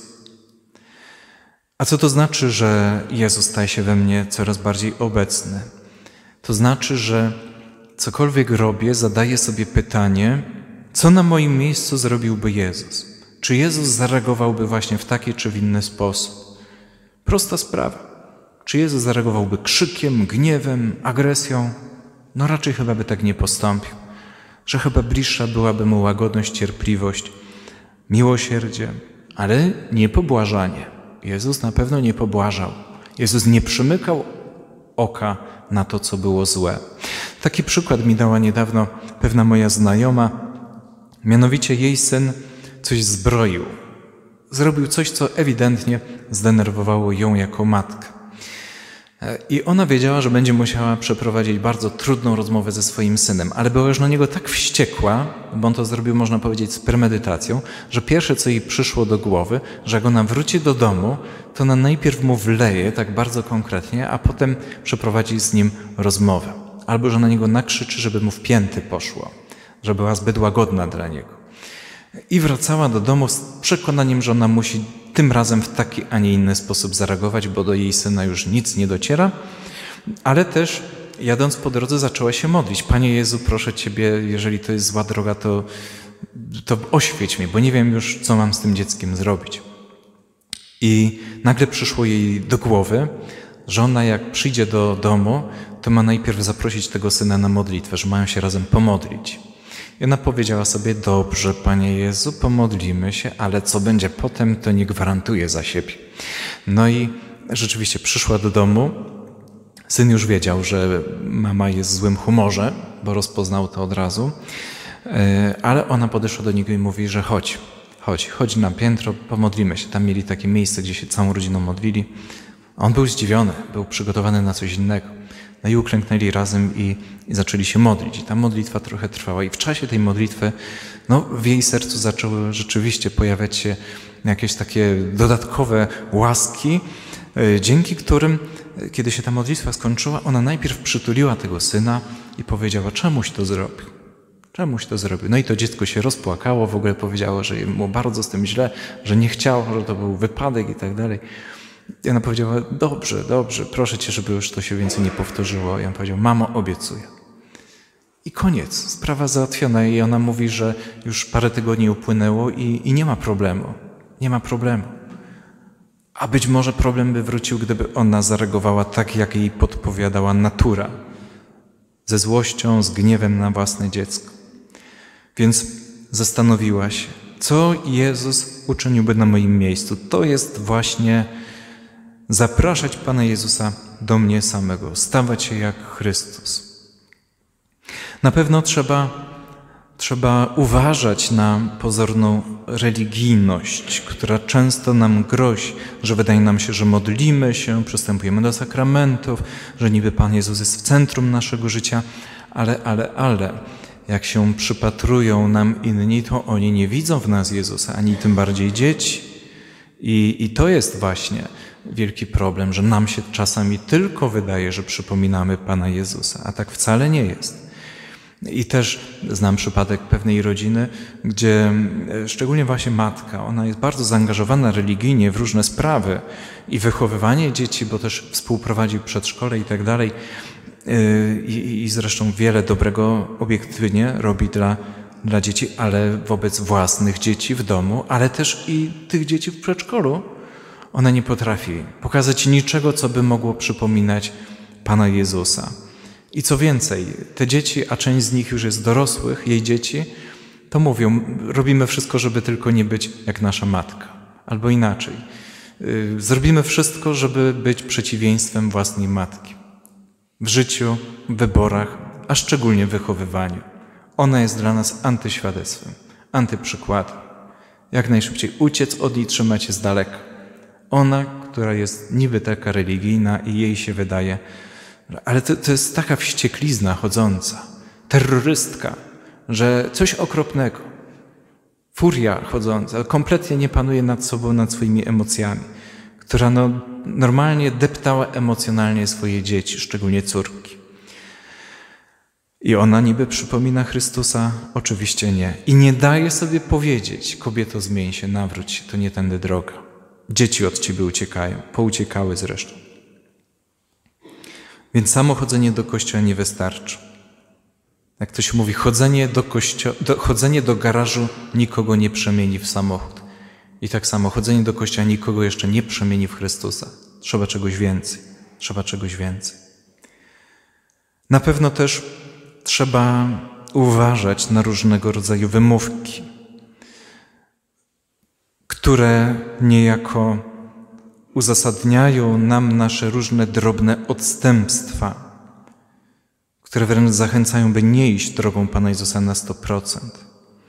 A co to znaczy, że Jezus staje się we mnie coraz bardziej obecny? To znaczy, że cokolwiek robię, zadaję sobie pytanie, co na moim miejscu zrobiłby Jezus? Czy Jezus zareagowałby właśnie w taki czy w inny sposób? Prosta sprawa. Czy Jezus zareagowałby krzykiem, gniewem, agresją? No raczej chyba by tak nie postąpił. Że chyba bliższa byłaby mu łagodność, cierpliwość, miłosierdzie, ale nie pobłażanie. Jezus na pewno nie pobłażał. Jezus nie przymykał oka na to, co było złe. Taki przykład mi dała niedawno pewna moja znajoma. Mianowicie jej syn coś zbroił. Zrobił coś, co ewidentnie zdenerwowało ją jako matkę. I ona wiedziała, że będzie musiała przeprowadzić bardzo trudną rozmowę ze swoim synem, ale była już na niego tak wściekła, bo on to zrobił, można powiedzieć, z premedytacją, że pierwsze, co jej przyszło do głowy, że jak ona wróci do domu, to ona najpierw mu wleje tak bardzo konkretnie, a potem przeprowadzi z nim rozmowę. Albo że na niego nakrzyczy, żeby mu w pięty poszło, że była zbyt łagodna dla niego. I wracała do domu z przekonaniem, że ona musi tym razem w taki, a nie inny sposób zareagować, bo do jej syna już nic nie dociera, ale też jadąc po drodze zaczęła się modlić. Panie Jezu, proszę Ciebie, jeżeli to jest zła droga, to, to oświeć mnie, bo nie wiem już, co mam z tym dzieckiem zrobić. I nagle przyszło jej do głowy, że ona jak przyjdzie do domu, to ma najpierw zaprosić tego syna na modlitwę, że mają się razem pomodlić. I ona powiedziała sobie, dobrze, Panie Jezu, pomodlimy się, ale co będzie potem, to nie gwarantuję za siebie. No i rzeczywiście przyszła do domu. Syn już wiedział, że mama jest w złym humorze, bo rozpoznał to od razu, ale ona podeszła do niego i mówi, że chodź, chodź, chodź na piętro, pomodlimy się. Tam mieli takie miejsce, gdzie się całą rodziną modlili. On był zdziwiony, był przygotowany na coś innego. No i uklęknęli razem i, i zaczęli się modlić. I ta modlitwa trochę trwała. I w czasie tej modlitwy no, w jej sercu zaczęły rzeczywiście pojawiać się jakieś takie dodatkowe łaski, yy, dzięki którym, kiedy się ta modlitwa skończyła, ona najpierw przytuliła tego syna i powiedziała, czemuś to zrobił. Czemuś to zrobił. No i to dziecko się rozpłakało, w ogóle powiedziało, że mu bardzo z tym źle, że nie chciało, że to był wypadek i tak dalej. I ona powiedziała, dobrze, dobrze, proszę Cię, żeby już to się więcej nie powtórzyło. I on powiedział, mamo, obiecuję. I koniec, sprawa załatwiona. I ona mówi, że już parę tygodni upłynęło i, i nie ma problemu. Nie ma problemu. A być może problem by wrócił, gdyby ona zareagowała tak, jak jej podpowiadała natura. Ze złością, z gniewem na własne dziecko. Więc zastanowiła się, co Jezus uczyniłby na moim miejscu. To jest właśnie zapraszać Pana Jezusa do mnie samego, stawać się jak Chrystus. Na pewno trzeba, trzeba uważać na pozorną religijność, która często nam grozi, że wydaje nam się, że modlimy się, przystępujemy do sakramentów, że niby Pan Jezus jest w centrum naszego życia, ale, ale, ale, jak się przypatrują nam inni, to oni nie widzą w nas Jezusa, ani tym bardziej dzieci. I, i to jest właśnie wielki problem, że nam się czasami tylko wydaje, że przypominamy Pana Jezusa, a tak wcale nie jest. I też znam przypadek pewnej rodziny, gdzie szczególnie właśnie matka, ona jest bardzo zaangażowana religijnie w różne sprawy i wychowywanie dzieci, bo też współprowadzi przedszkole i tak dalej. I zresztą wiele dobrego obiektywnie robi dla, dla dzieci, ale wobec własnych dzieci w domu, ale też i tych dzieci w przedszkolu. Ona nie potrafi pokazać niczego, co by mogło przypominać Pana Jezusa. I co więcej, te dzieci, a część z nich już jest dorosłych, jej dzieci, to mówią, robimy wszystko, żeby tylko nie być jak nasza matka. Albo inaczej, zrobimy wszystko, żeby być przeciwieństwem własnej matki. W życiu, w wyborach, a szczególnie w wychowywaniu. Ona jest dla nas antyświadectwem, antyprzykładem. Jak najszybciej uciec od niej, trzymać się z daleka. Ona, która jest niby taka religijna i jej się wydaje, ale to, to jest taka wścieklizna chodząca, terrorystka, że coś okropnego. Furia chodząca, kompletnie nie panuje nad sobą, nad swoimi emocjami, która no, normalnie deptała emocjonalnie swoje dzieci, szczególnie córki. I ona niby przypomina Chrystusa? Oczywiście nie. I nie daje sobie powiedzieć, kobieto, zmień się, nawróć się, to nie tędy droga. Dzieci od ciebie uciekają, pouciekały zresztą. Więc samo chodzenie do kościoła nie wystarczy. Jak to się mówi, chodzenie do, kościo- do, chodzenie do garażu nikogo nie przemieni w samochód. I tak samo chodzenie do kościoła nikogo jeszcze nie przemieni w Chrystusa. Trzeba czegoś więcej. Trzeba czegoś więcej. Na pewno też trzeba uważać na różnego rodzaju wymówki, które niejako uzasadniają nam nasze różne drobne odstępstwa, które wręcz zachęcają, by nie iść drogą Pana Jezusa na sto procent.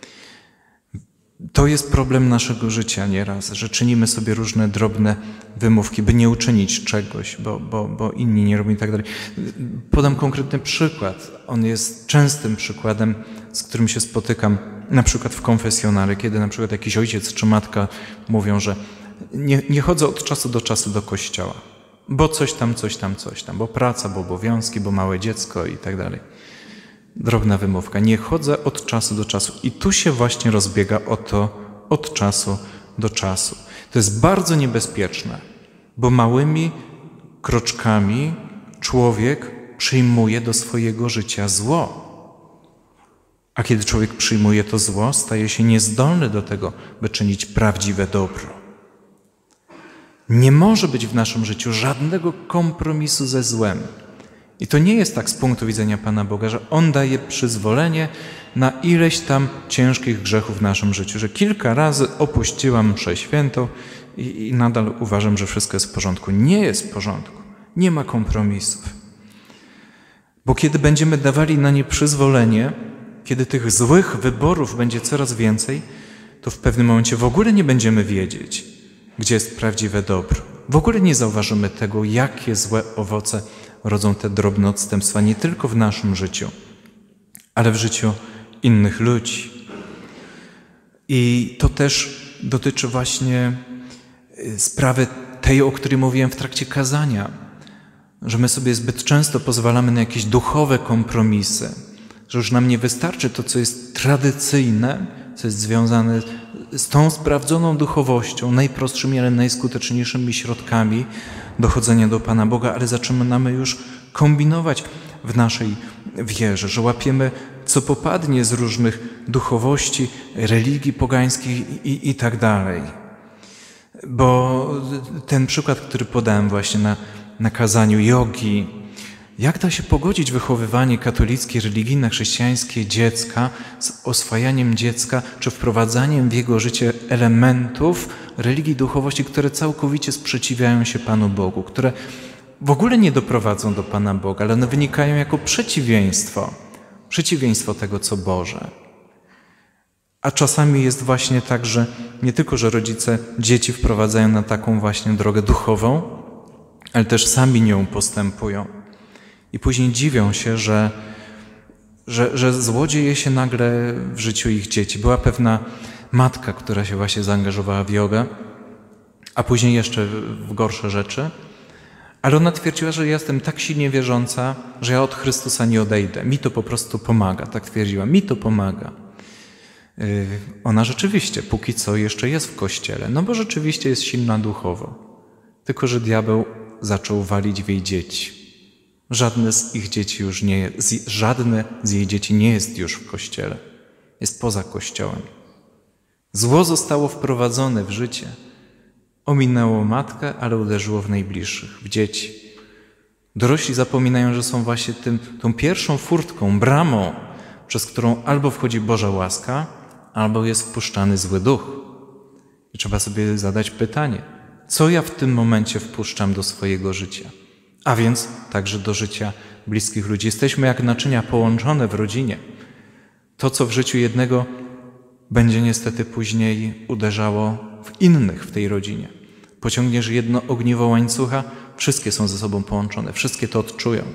To jest problem naszego życia nieraz, że czynimy sobie różne drobne wymówki, by nie uczynić czegoś, bo, bo, bo inni nie robią i tak dalej. Podam konkretny przykład. On jest częstym przykładem, z którym się spotykam, na przykład w konfesjonale, kiedy na przykład jakiś ojciec czy matka mówią, że nie, nie chodzę od czasu do czasu do kościoła, bo coś tam, coś tam, coś tam, bo praca, bo obowiązki, bo małe dziecko i tak dalej. Drobna wymówka. Nie chodzę od czasu do czasu. I tu się właśnie rozbiega o to od czasu do czasu. To jest bardzo niebezpieczne, bo małymi kroczkami człowiek przyjmuje do swojego życia zło. A kiedy człowiek przyjmuje to zło, staje się niezdolny do tego, by czynić prawdziwe dobro. Nie może być w naszym życiu żadnego kompromisu ze złem. I to nie jest tak z punktu widzenia Pana Boga, że On daje przyzwolenie na ileś tam ciężkich grzechów w naszym życiu, że kilka razy opuściłam mszę świętą i, i nadal uważam, że wszystko jest w porządku. Nie jest w porządku. Nie ma kompromisów. Bo kiedy będziemy dawali na nie przyzwolenie, kiedy tych złych wyborów będzie coraz więcej, to w pewnym momencie w ogóle nie będziemy wiedzieć, gdzie jest prawdziwe dobro. W ogóle nie zauważymy tego, jakie złe owoce rodzą te drobne odstępstwa nie tylko w naszym życiu, ale w życiu innych ludzi. I to też dotyczy właśnie sprawy tej, o której mówiłem w trakcie kazania, że my sobie zbyt często pozwalamy na jakieś duchowe kompromisy, że już nam nie wystarczy to, co jest tradycyjne, co jest związane z tą sprawdzoną duchowością, najprostszymi, ale najskuteczniejszymi środkami dochodzenia do Pana Boga, ale zaczynamy już kombinować w naszej wierze, że łapiemy, co popadnie z różnych duchowości, religii pogańskich i, i tak dalej. Bo ten przykład, który podałem właśnie na, na kazaniu jogi, jak da się pogodzić wychowywanie katolickie, religijne, chrześcijańskie dziecka z oswajaniem dziecka, czy wprowadzaniem w jego życie elementów religii, duchowości, które całkowicie sprzeciwiają się Panu Bogu, które w ogóle nie doprowadzą do Pana Boga, ale one wynikają jako przeciwieństwo, przeciwieństwo tego, co Boże. A czasami jest właśnie tak, że nie tylko, że rodzice dzieci wprowadzają na taką właśnie drogę duchową, ale też sami nią postępują. I później dziwią się, że, że, że zło dzieje się nagle w życiu ich dzieci. Była pewna matka, która się właśnie zaangażowała w jogę, a później jeszcze w gorsze rzeczy. Ale ona twierdziła, że ja jestem tak silnie wierząca, że ja od Chrystusa nie odejdę. Mi to po prostu pomaga, tak twierdziła. Mi to pomaga. Yy, ona rzeczywiście, póki co, jeszcze jest w Kościele, no bo rzeczywiście jest silna duchowo. Tylko że diabeł zaczął walić w jej dzieci. Żadne z ich dzieci już nie jest, żadne z jej dzieci nie jest już w Kościele. Jest poza Kościołem. Zło zostało wprowadzone w życie. Ominęło matkę, ale uderzyło w najbliższych, w dzieci. Dorośli zapominają, że są właśnie tym, tą pierwszą furtką, bramą, przez którą albo wchodzi Boża łaska, albo jest wpuszczany zły duch. I trzeba sobie zadać pytanie, co ja w tym momencie wpuszczam do swojego życia? A więc także do życia bliskich ludzi. Jesteśmy jak naczynia połączone w rodzinie. To, co w życiu jednego, będzie niestety później uderzało w innych w tej rodzinie. Pociągniesz jedno ogniwo łańcucha, wszystkie są ze sobą połączone, wszystkie to odczują.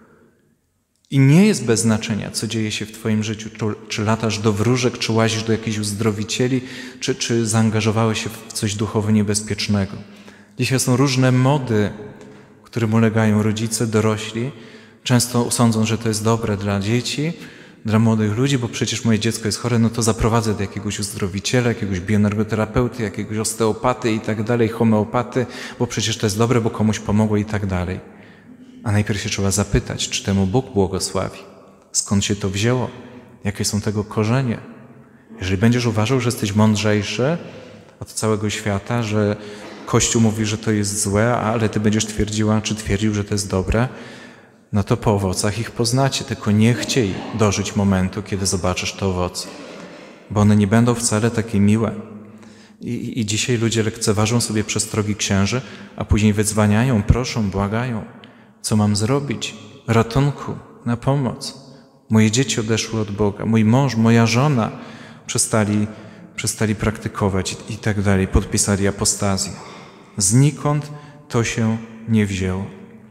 I nie jest bez znaczenia, co dzieje się w twoim życiu, czy, czy latasz do wróżek, czy łazisz do jakichś uzdrowicieli, czy, czy zaangażowałeś się w coś duchowo niebezpiecznego. Dzisiaj są różne mody, którym ulegają rodzice, dorośli, często sądzą, że to jest dobre dla dzieci, dla młodych ludzi, bo przecież moje dziecko jest chore, no to zaprowadzę do jakiegoś uzdrowiciela, jakiegoś bioenergoterapeuty, jakiegoś osteopaty i tak dalej, homeopaty, bo przecież to jest dobre, bo komuś pomogło i tak dalej. A najpierw się trzeba zapytać, czy temu Bóg błogosławi? Skąd się to wzięło? Jakie są tego korzenie? Jeżeli będziesz uważał, że jesteś mądrzejszy od całego świata, że Kościół mówi, że to jest złe, ale ty będziesz twierdziła, czy twierdził, że to jest dobre, no to po owocach ich poznacie, tylko nie chciej dożyć momentu, kiedy zobaczysz te owoce, bo one nie będą wcale takie miłe. I, i dzisiaj ludzie lekceważą sobie przestrogi księży, a później wydzwaniają, proszą, błagają. Co mam zrobić? Ratunku, na pomoc. Moje dzieci odeszły od Boga, mój mąż, moja żona przestali, przestali praktykować i, i tak dalej, podpisali apostazję. Znikąd to się nie wzięło.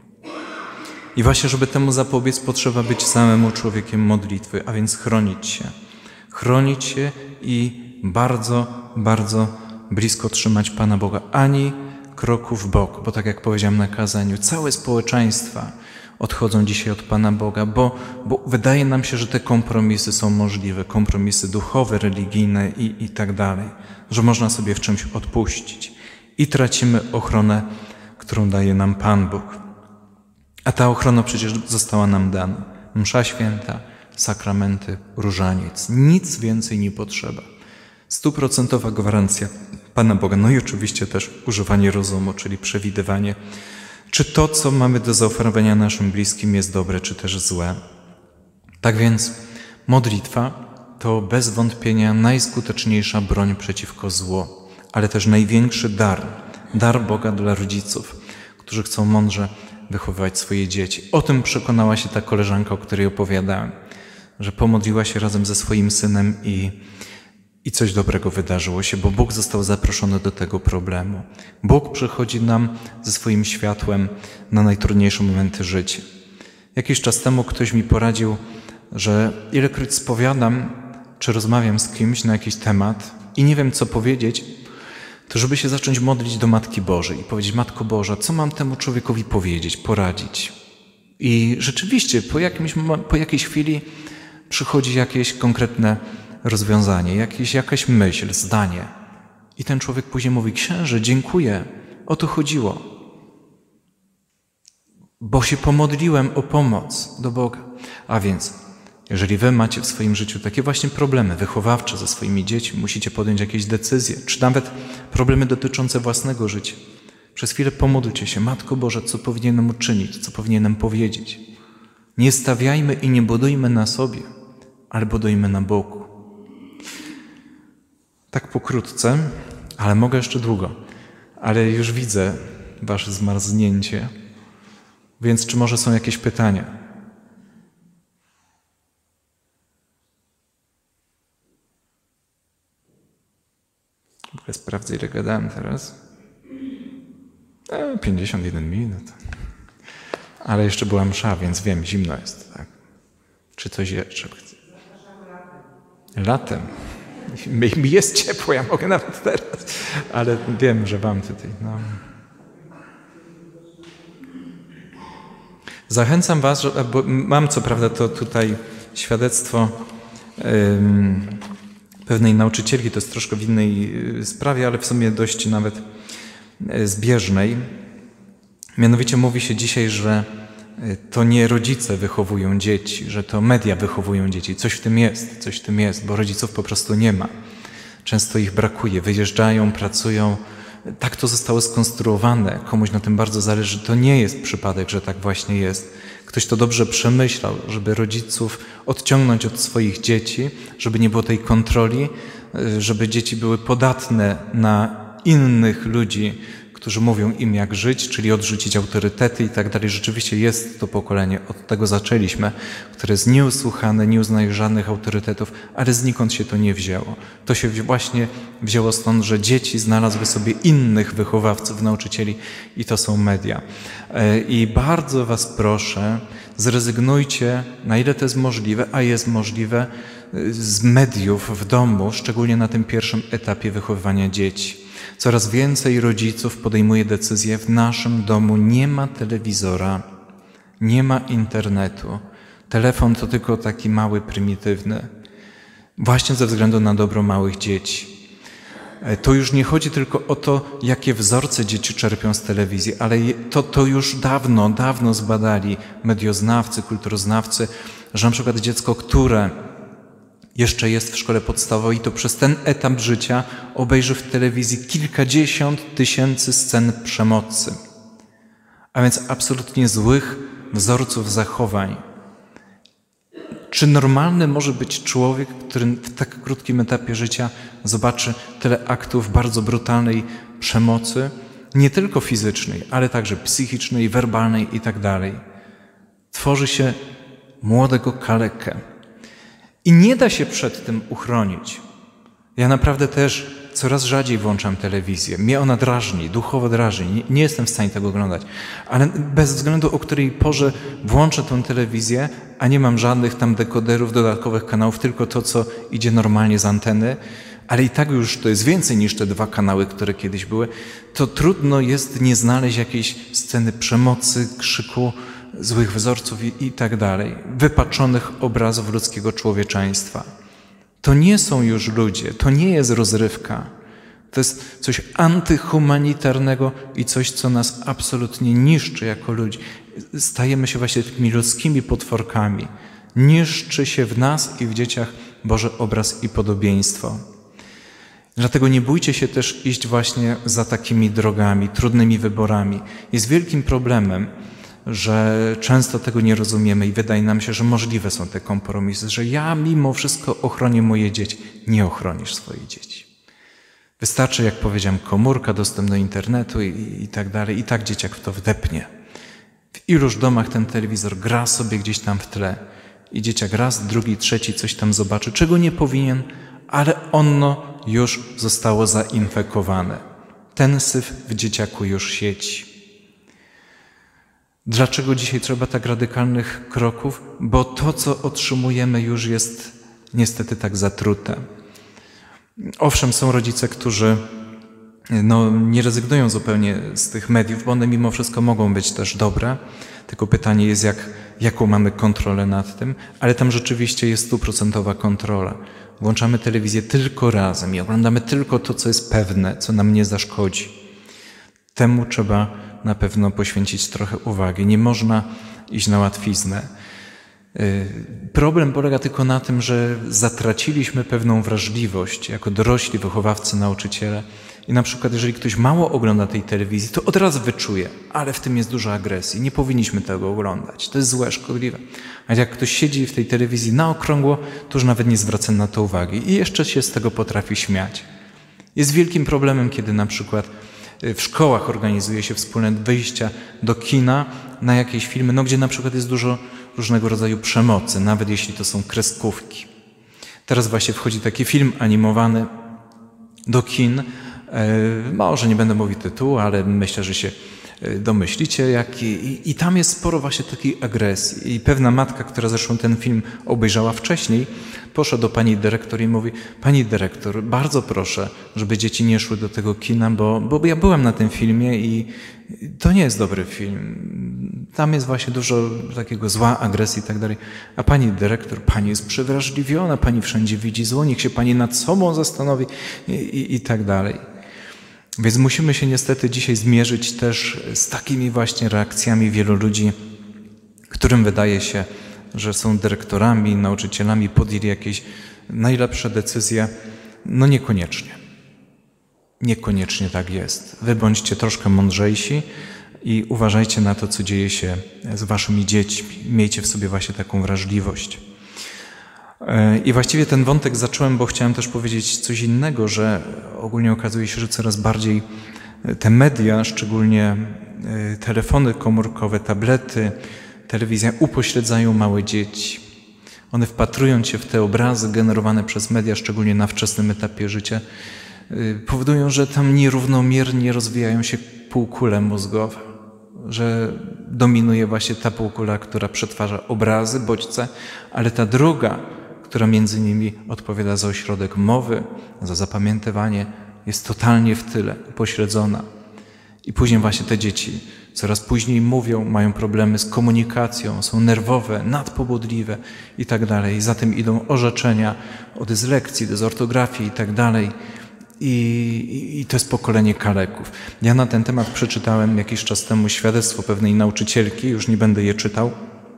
I właśnie, żeby temu zapobiec, potrzeba być samemu człowiekiem modlitwy, a więc chronić się. Chronić się i bardzo, bardzo blisko trzymać Pana Boga. Ani kroku w bok, bo tak jak powiedziałem na kazaniu, całe społeczeństwa odchodzą dzisiaj od Pana Boga, bo, bo wydaje nam się, że te kompromisy są możliwe, kompromisy duchowe, religijne i, i tak dalej, że można sobie w czymś odpuścić. I tracimy ochronę, którą daje nam Pan Bóg. A ta ochrona przecież została nam dana. Msza święta, sakramenty, różaniec. Nic więcej nie potrzeba. Stuprocentowa gwarancja Pana Boga. No i oczywiście też używanie rozumu, czyli przewidywanie, czy to, co mamy do zaoferowania naszym bliskim, jest dobre, czy też złe. Tak więc modlitwa to bez wątpienia najskuteczniejsza broń przeciwko złu, ale też największy dar, dar Boga dla rodziców, którzy chcą mądrze wychowywać swoje dzieci. O tym przekonała się ta koleżanka, o której opowiadałem, że pomodliła się razem ze swoim synem i, i coś dobrego wydarzyło się, bo Bóg został zaproszony do tego problemu. Bóg przychodzi nam ze swoim światłem na najtrudniejsze momenty życia. Jakiś czas temu ktoś mi poradził, że ilekroć spowiadam, czy rozmawiam z kimś na jakiś temat i nie wiem, co powiedzieć, to żeby się zacząć modlić do Matki Bożej i powiedzieć: Matko Boża, co mam temu człowiekowi powiedzieć, poradzić? I rzeczywiście po, jakimś, po jakiejś chwili przychodzi jakieś konkretne rozwiązanie, jakieś, jakaś myśl, zdanie. I ten człowiek później mówi: księże, dziękuję, o to chodziło. Bo się pomodliłem o pomoc do Boga. A więc, jeżeli wy macie w swoim życiu takie właśnie problemy wychowawcze ze swoimi dziećmi, musicie podjąć jakieś decyzje, czy nawet problemy dotyczące własnego życia, przez chwilę pomódlcie się: Matko Boża, co powinienem uczynić, co powinienem powiedzieć. Nie stawiajmy i nie budujmy na sobie, ale budujmy na Bogu. Tak pokrótce, ale mogę jeszcze długo, ale już widzę wasze zmarznięcie, więc czy może są jakieś pytania? Ja sprawdzę, ile gadałem teraz. E, pięćdziesiąt jeden minut. Ale jeszcze była msza, więc wiem, zimno jest. Tak? Czy coś jeszcze? Latem. Mi jest ciepło, ja mogę nawet teraz. Ale wiem, że wam tutaj... No. Zachęcam was, że, bo mam co prawda to tutaj świadectwo um, pewnej nauczycielki, to jest troszkę w innej sprawie, ale w sumie dość nawet zbieżnej. Mianowicie mówi się dzisiaj, że to nie rodzice wychowują dzieci, że to media wychowują dzieci. Coś w tym jest, coś w tym jest, bo rodziców po prostu nie ma. Często ich brakuje, wyjeżdżają, pracują. Tak to zostało skonstruowane, komuś na tym bardzo zależy. To nie jest przypadek, że tak właśnie jest. Ktoś to dobrze przemyślał, żeby rodziców odciągnąć od swoich dzieci, żeby nie było tej kontroli, żeby dzieci były podatne na innych ludzi, którzy mówią im jak żyć, czyli odrzucić autorytety i tak dalej. Rzeczywiście jest to pokolenie, od tego zaczęliśmy, które jest nieusłuchane, nie uznaje żadnych autorytetów, ale znikąd się to nie wzięło. To się właśnie wzięło stąd, że dzieci znalazły sobie innych wychowawców, nauczycieli i to są media. I bardzo was proszę, zrezygnujcie, na ile to jest możliwe, a jest możliwe, z mediów w domu, szczególnie na tym pierwszym etapie wychowywania dzieci. Coraz więcej rodziców podejmuje decyzję, w naszym domu nie ma telewizora, nie ma internetu. Telefon to tylko taki mały, prymitywny. Właśnie ze względu na dobro małych dzieci. To już nie chodzi tylko o to, jakie wzorce dzieci czerpią z telewizji, ale to, to już dawno, dawno zbadali medioznawcy, kulturoznawcy, że na przykład dziecko, które jeszcze jest w szkole podstawowej, to przez ten etap życia obejrzy w telewizji kilkadziesiąt tysięcy scen przemocy. A więc absolutnie złych wzorców zachowań. Czy normalny może być człowiek, który w tak krótkim etapie życia zobaczy tyle aktów bardzo brutalnej przemocy, nie tylko fizycznej, ale także psychicznej, werbalnej i tak dalej? Tworzy się młodego kalekę. I nie da się przed tym uchronić. Ja naprawdę też coraz rzadziej włączam telewizję. Mnie ona drażni, duchowo drażni. Nie, nie jestem w stanie tego oglądać. Ale bez względu o której porze włączę tę telewizję, a nie mam żadnych tam dekoderów, dodatkowych kanałów, tylko to, co idzie normalnie z anteny, ale i tak już to jest więcej niż te dwa kanały, które kiedyś były, to trudno jest nie znaleźć jakiejś sceny przemocy, krzyku, złych wzorców i, i tak dalej, wypaczonych obrazów ludzkiego człowieczeństwa. To nie są już ludzie, to nie jest rozrywka. To jest coś antyhumanitarnego i coś, co nas absolutnie niszczy jako ludzi. Stajemy się właśnie tymi ludzkimi potworkami. Niszczy się w nas i w dzieciach Boży obraz i podobieństwo. Dlatego nie bójcie się też iść właśnie za takimi drogami, trudnymi wyborami. Jest wielkim problemem, że często tego nie rozumiemy i wydaje nam się, że możliwe są te kompromisy, że ja mimo wszystko ochronię moje dzieci. Nie ochronisz swoich dzieci. Wystarczy, jak powiedziałem, komórka, dostęp do internetu i, i tak dalej. I tak dzieciak w to wdepnie. W iluż domach ten telewizor gra sobie gdzieś tam w tle i dzieciak raz, drugi, trzeci coś tam zobaczy, czego nie powinien, ale ono już zostało zainfekowane. Ten syf w dzieciaku już siedzi. Dlaczego dzisiaj trzeba tak radykalnych kroków? Bo to, co otrzymujemy, już jest niestety tak zatrute. Owszem, są rodzice, którzy no, nie rezygnują zupełnie z tych mediów, bo one mimo wszystko mogą być też dobre. Tylko pytanie jest, jak, jaką mamy kontrolę nad tym, ale tam rzeczywiście jest stuprocentowa kontrola. Włączamy telewizję tylko razem i oglądamy tylko to, co jest pewne, co nam nie zaszkodzi. Temu trzeba na pewno poświęcić trochę uwagi. Nie można iść na łatwiznę. Problem polega tylko na tym, że zatraciliśmy pewną wrażliwość jako dorośli wychowawcy, nauczyciele. I na przykład, jeżeli ktoś mało ogląda tej telewizji, to od razu wyczuje, ale w tym jest dużo agresji. Nie powinniśmy tego oglądać. To jest złe, szkodliwe. A jak ktoś siedzi w tej telewizji na okrągło, to już nawet nie zwraca na to uwagi i jeszcze się z tego potrafi śmiać. Jest wielkim problemem, kiedy na przykład w szkołach organizuje się wspólne wyjścia do kina na jakieś filmy, no gdzie na przykład jest dużo różnego rodzaju przemocy, nawet jeśli to są kreskówki. Teraz właśnie wchodzi taki film animowany do kin, Może nie będę mówił tytułu, ale myślę, że się domyślicie. Jak i, i tam jest sporo właśnie takiej agresji. I pewna matka, która zresztą ten film obejrzała wcześniej, poszła do pani dyrektor i mówi: pani dyrektor, bardzo proszę, żeby dzieci nie szły do tego kina, bo, bo ja byłem na tym filmie i to nie jest dobry film. Tam jest właśnie dużo takiego zła, agresji i tak dalej. A pani dyrektor, pani jest przewrażliwiona, pani wszędzie widzi zło, niech się pani nad sobą zastanowi i, i, i tak dalej. Więc musimy się niestety dzisiaj zmierzyć też z takimi właśnie reakcjami wielu ludzi, którym wydaje się, że są dyrektorami, nauczycielami, podjęli jakieś najlepsze decyzje. No niekoniecznie. Niekoniecznie tak jest. Wy bądźcie troszkę mądrzejsi i uważajcie na to, co dzieje się z waszymi dziećmi. Miejcie w sobie właśnie taką wrażliwość. I właściwie ten wątek zacząłem, bo chciałem też powiedzieć coś innego, że ogólnie okazuje się, że coraz bardziej te media, szczególnie telefony komórkowe, tablety, telewizja upośledzają małe dzieci. One, wpatrując się w te obrazy generowane przez media, szczególnie na wczesnym etapie życia, powodują, że tam nierównomiernie rozwijają się półkule mózgowe, że dominuje właśnie ta półkula, która przetwarza obrazy, bodźce, ale ta druga, która między nimi odpowiada za ośrodek mowy, za zapamiętywanie, jest totalnie w tyle, upośledzona. I później właśnie te dzieci coraz później mówią, mają problemy z komunikacją, są nerwowe, nadpobudliwe i tak dalej. Za tym idą orzeczenia o dyslekcji, dezortografii i tak dalej. I, I to jest pokolenie kaleków. Ja na ten temat przeczytałem jakiś czas temu świadectwo pewnej nauczycielki, już nie będę je czytał,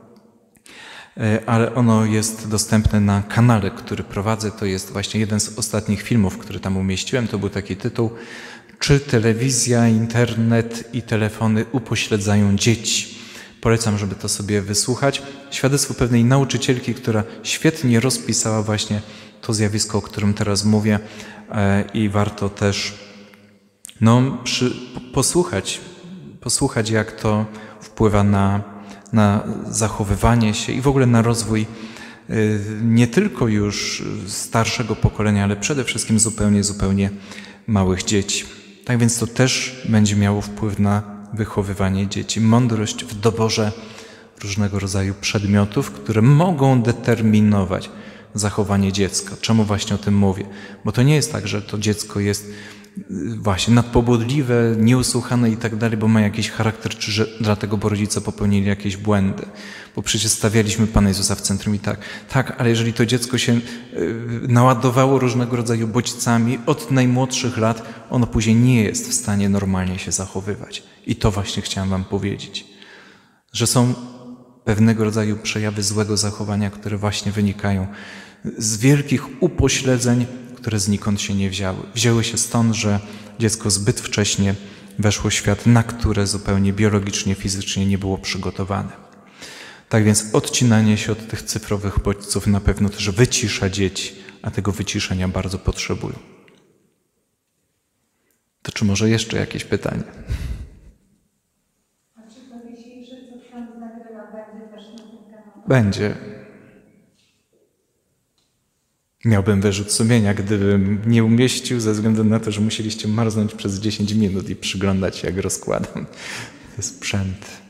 ale ono jest dostępne na kanale, który prowadzę. To jest właśnie jeden z ostatnich filmów, który tam umieściłem. To był taki tytuł: czy telewizja, internet i telefony upośledzają dzieci? Polecam, żeby to sobie wysłuchać. Świadectwo pewnej nauczycielki, która świetnie rozpisała właśnie to zjawisko, o którym teraz mówię, i warto też no, przy, posłuchać, posłuchać, jak to wpływa na, na zachowywanie się i w ogóle na rozwój nie tylko już starszego pokolenia, ale przede wszystkim zupełnie, zupełnie małych dzieci. Tak więc to też będzie miało wpływ na wychowywanie dzieci. Mądrość w doborze różnego rodzaju przedmiotów, które mogą determinować zachowanie dziecka. Czemu właśnie o tym mówię? Bo to nie jest tak, że to dziecko jest właśnie nadpobudliwe, nieusłuchane i tak dalej, bo ma jakiś charakter, czy że dlatego, bo rodzice popełnili jakieś błędy. Bo przecież stawialiśmy Pana Jezusa w centrum i tak. Tak, ale jeżeli to dziecko się naładowało różnego rodzaju bodźcami od najmłodszych lat, ono później nie jest w stanie normalnie się zachowywać. I to właśnie chciałem Wam powiedzieć. Że są pewnego rodzaju przejawy złego zachowania, które właśnie wynikają z wielkich upośledzeń, które znikąd się nie wzięły. Wzięły się stąd, że dziecko zbyt wcześnie weszło w świat, na które zupełnie biologicznie, fizycznie nie było przygotowane. Tak więc odcinanie się od tych cyfrowych bodźców na pewno też wycisza dzieci, a tego wyciszenia bardzo potrzebują. To czy może jeszcze jakieś pytanie? A czy to dzisiejsze, co ksiądz nagrywa, będzie też na tym kanale? Będzie. Miałbym wyrzut sumienia, gdybym nie umieścił, ze względu na to, że musieliście marznąć przez dziesięć minut i przyglądać się, jak rozkładam te sprzęty.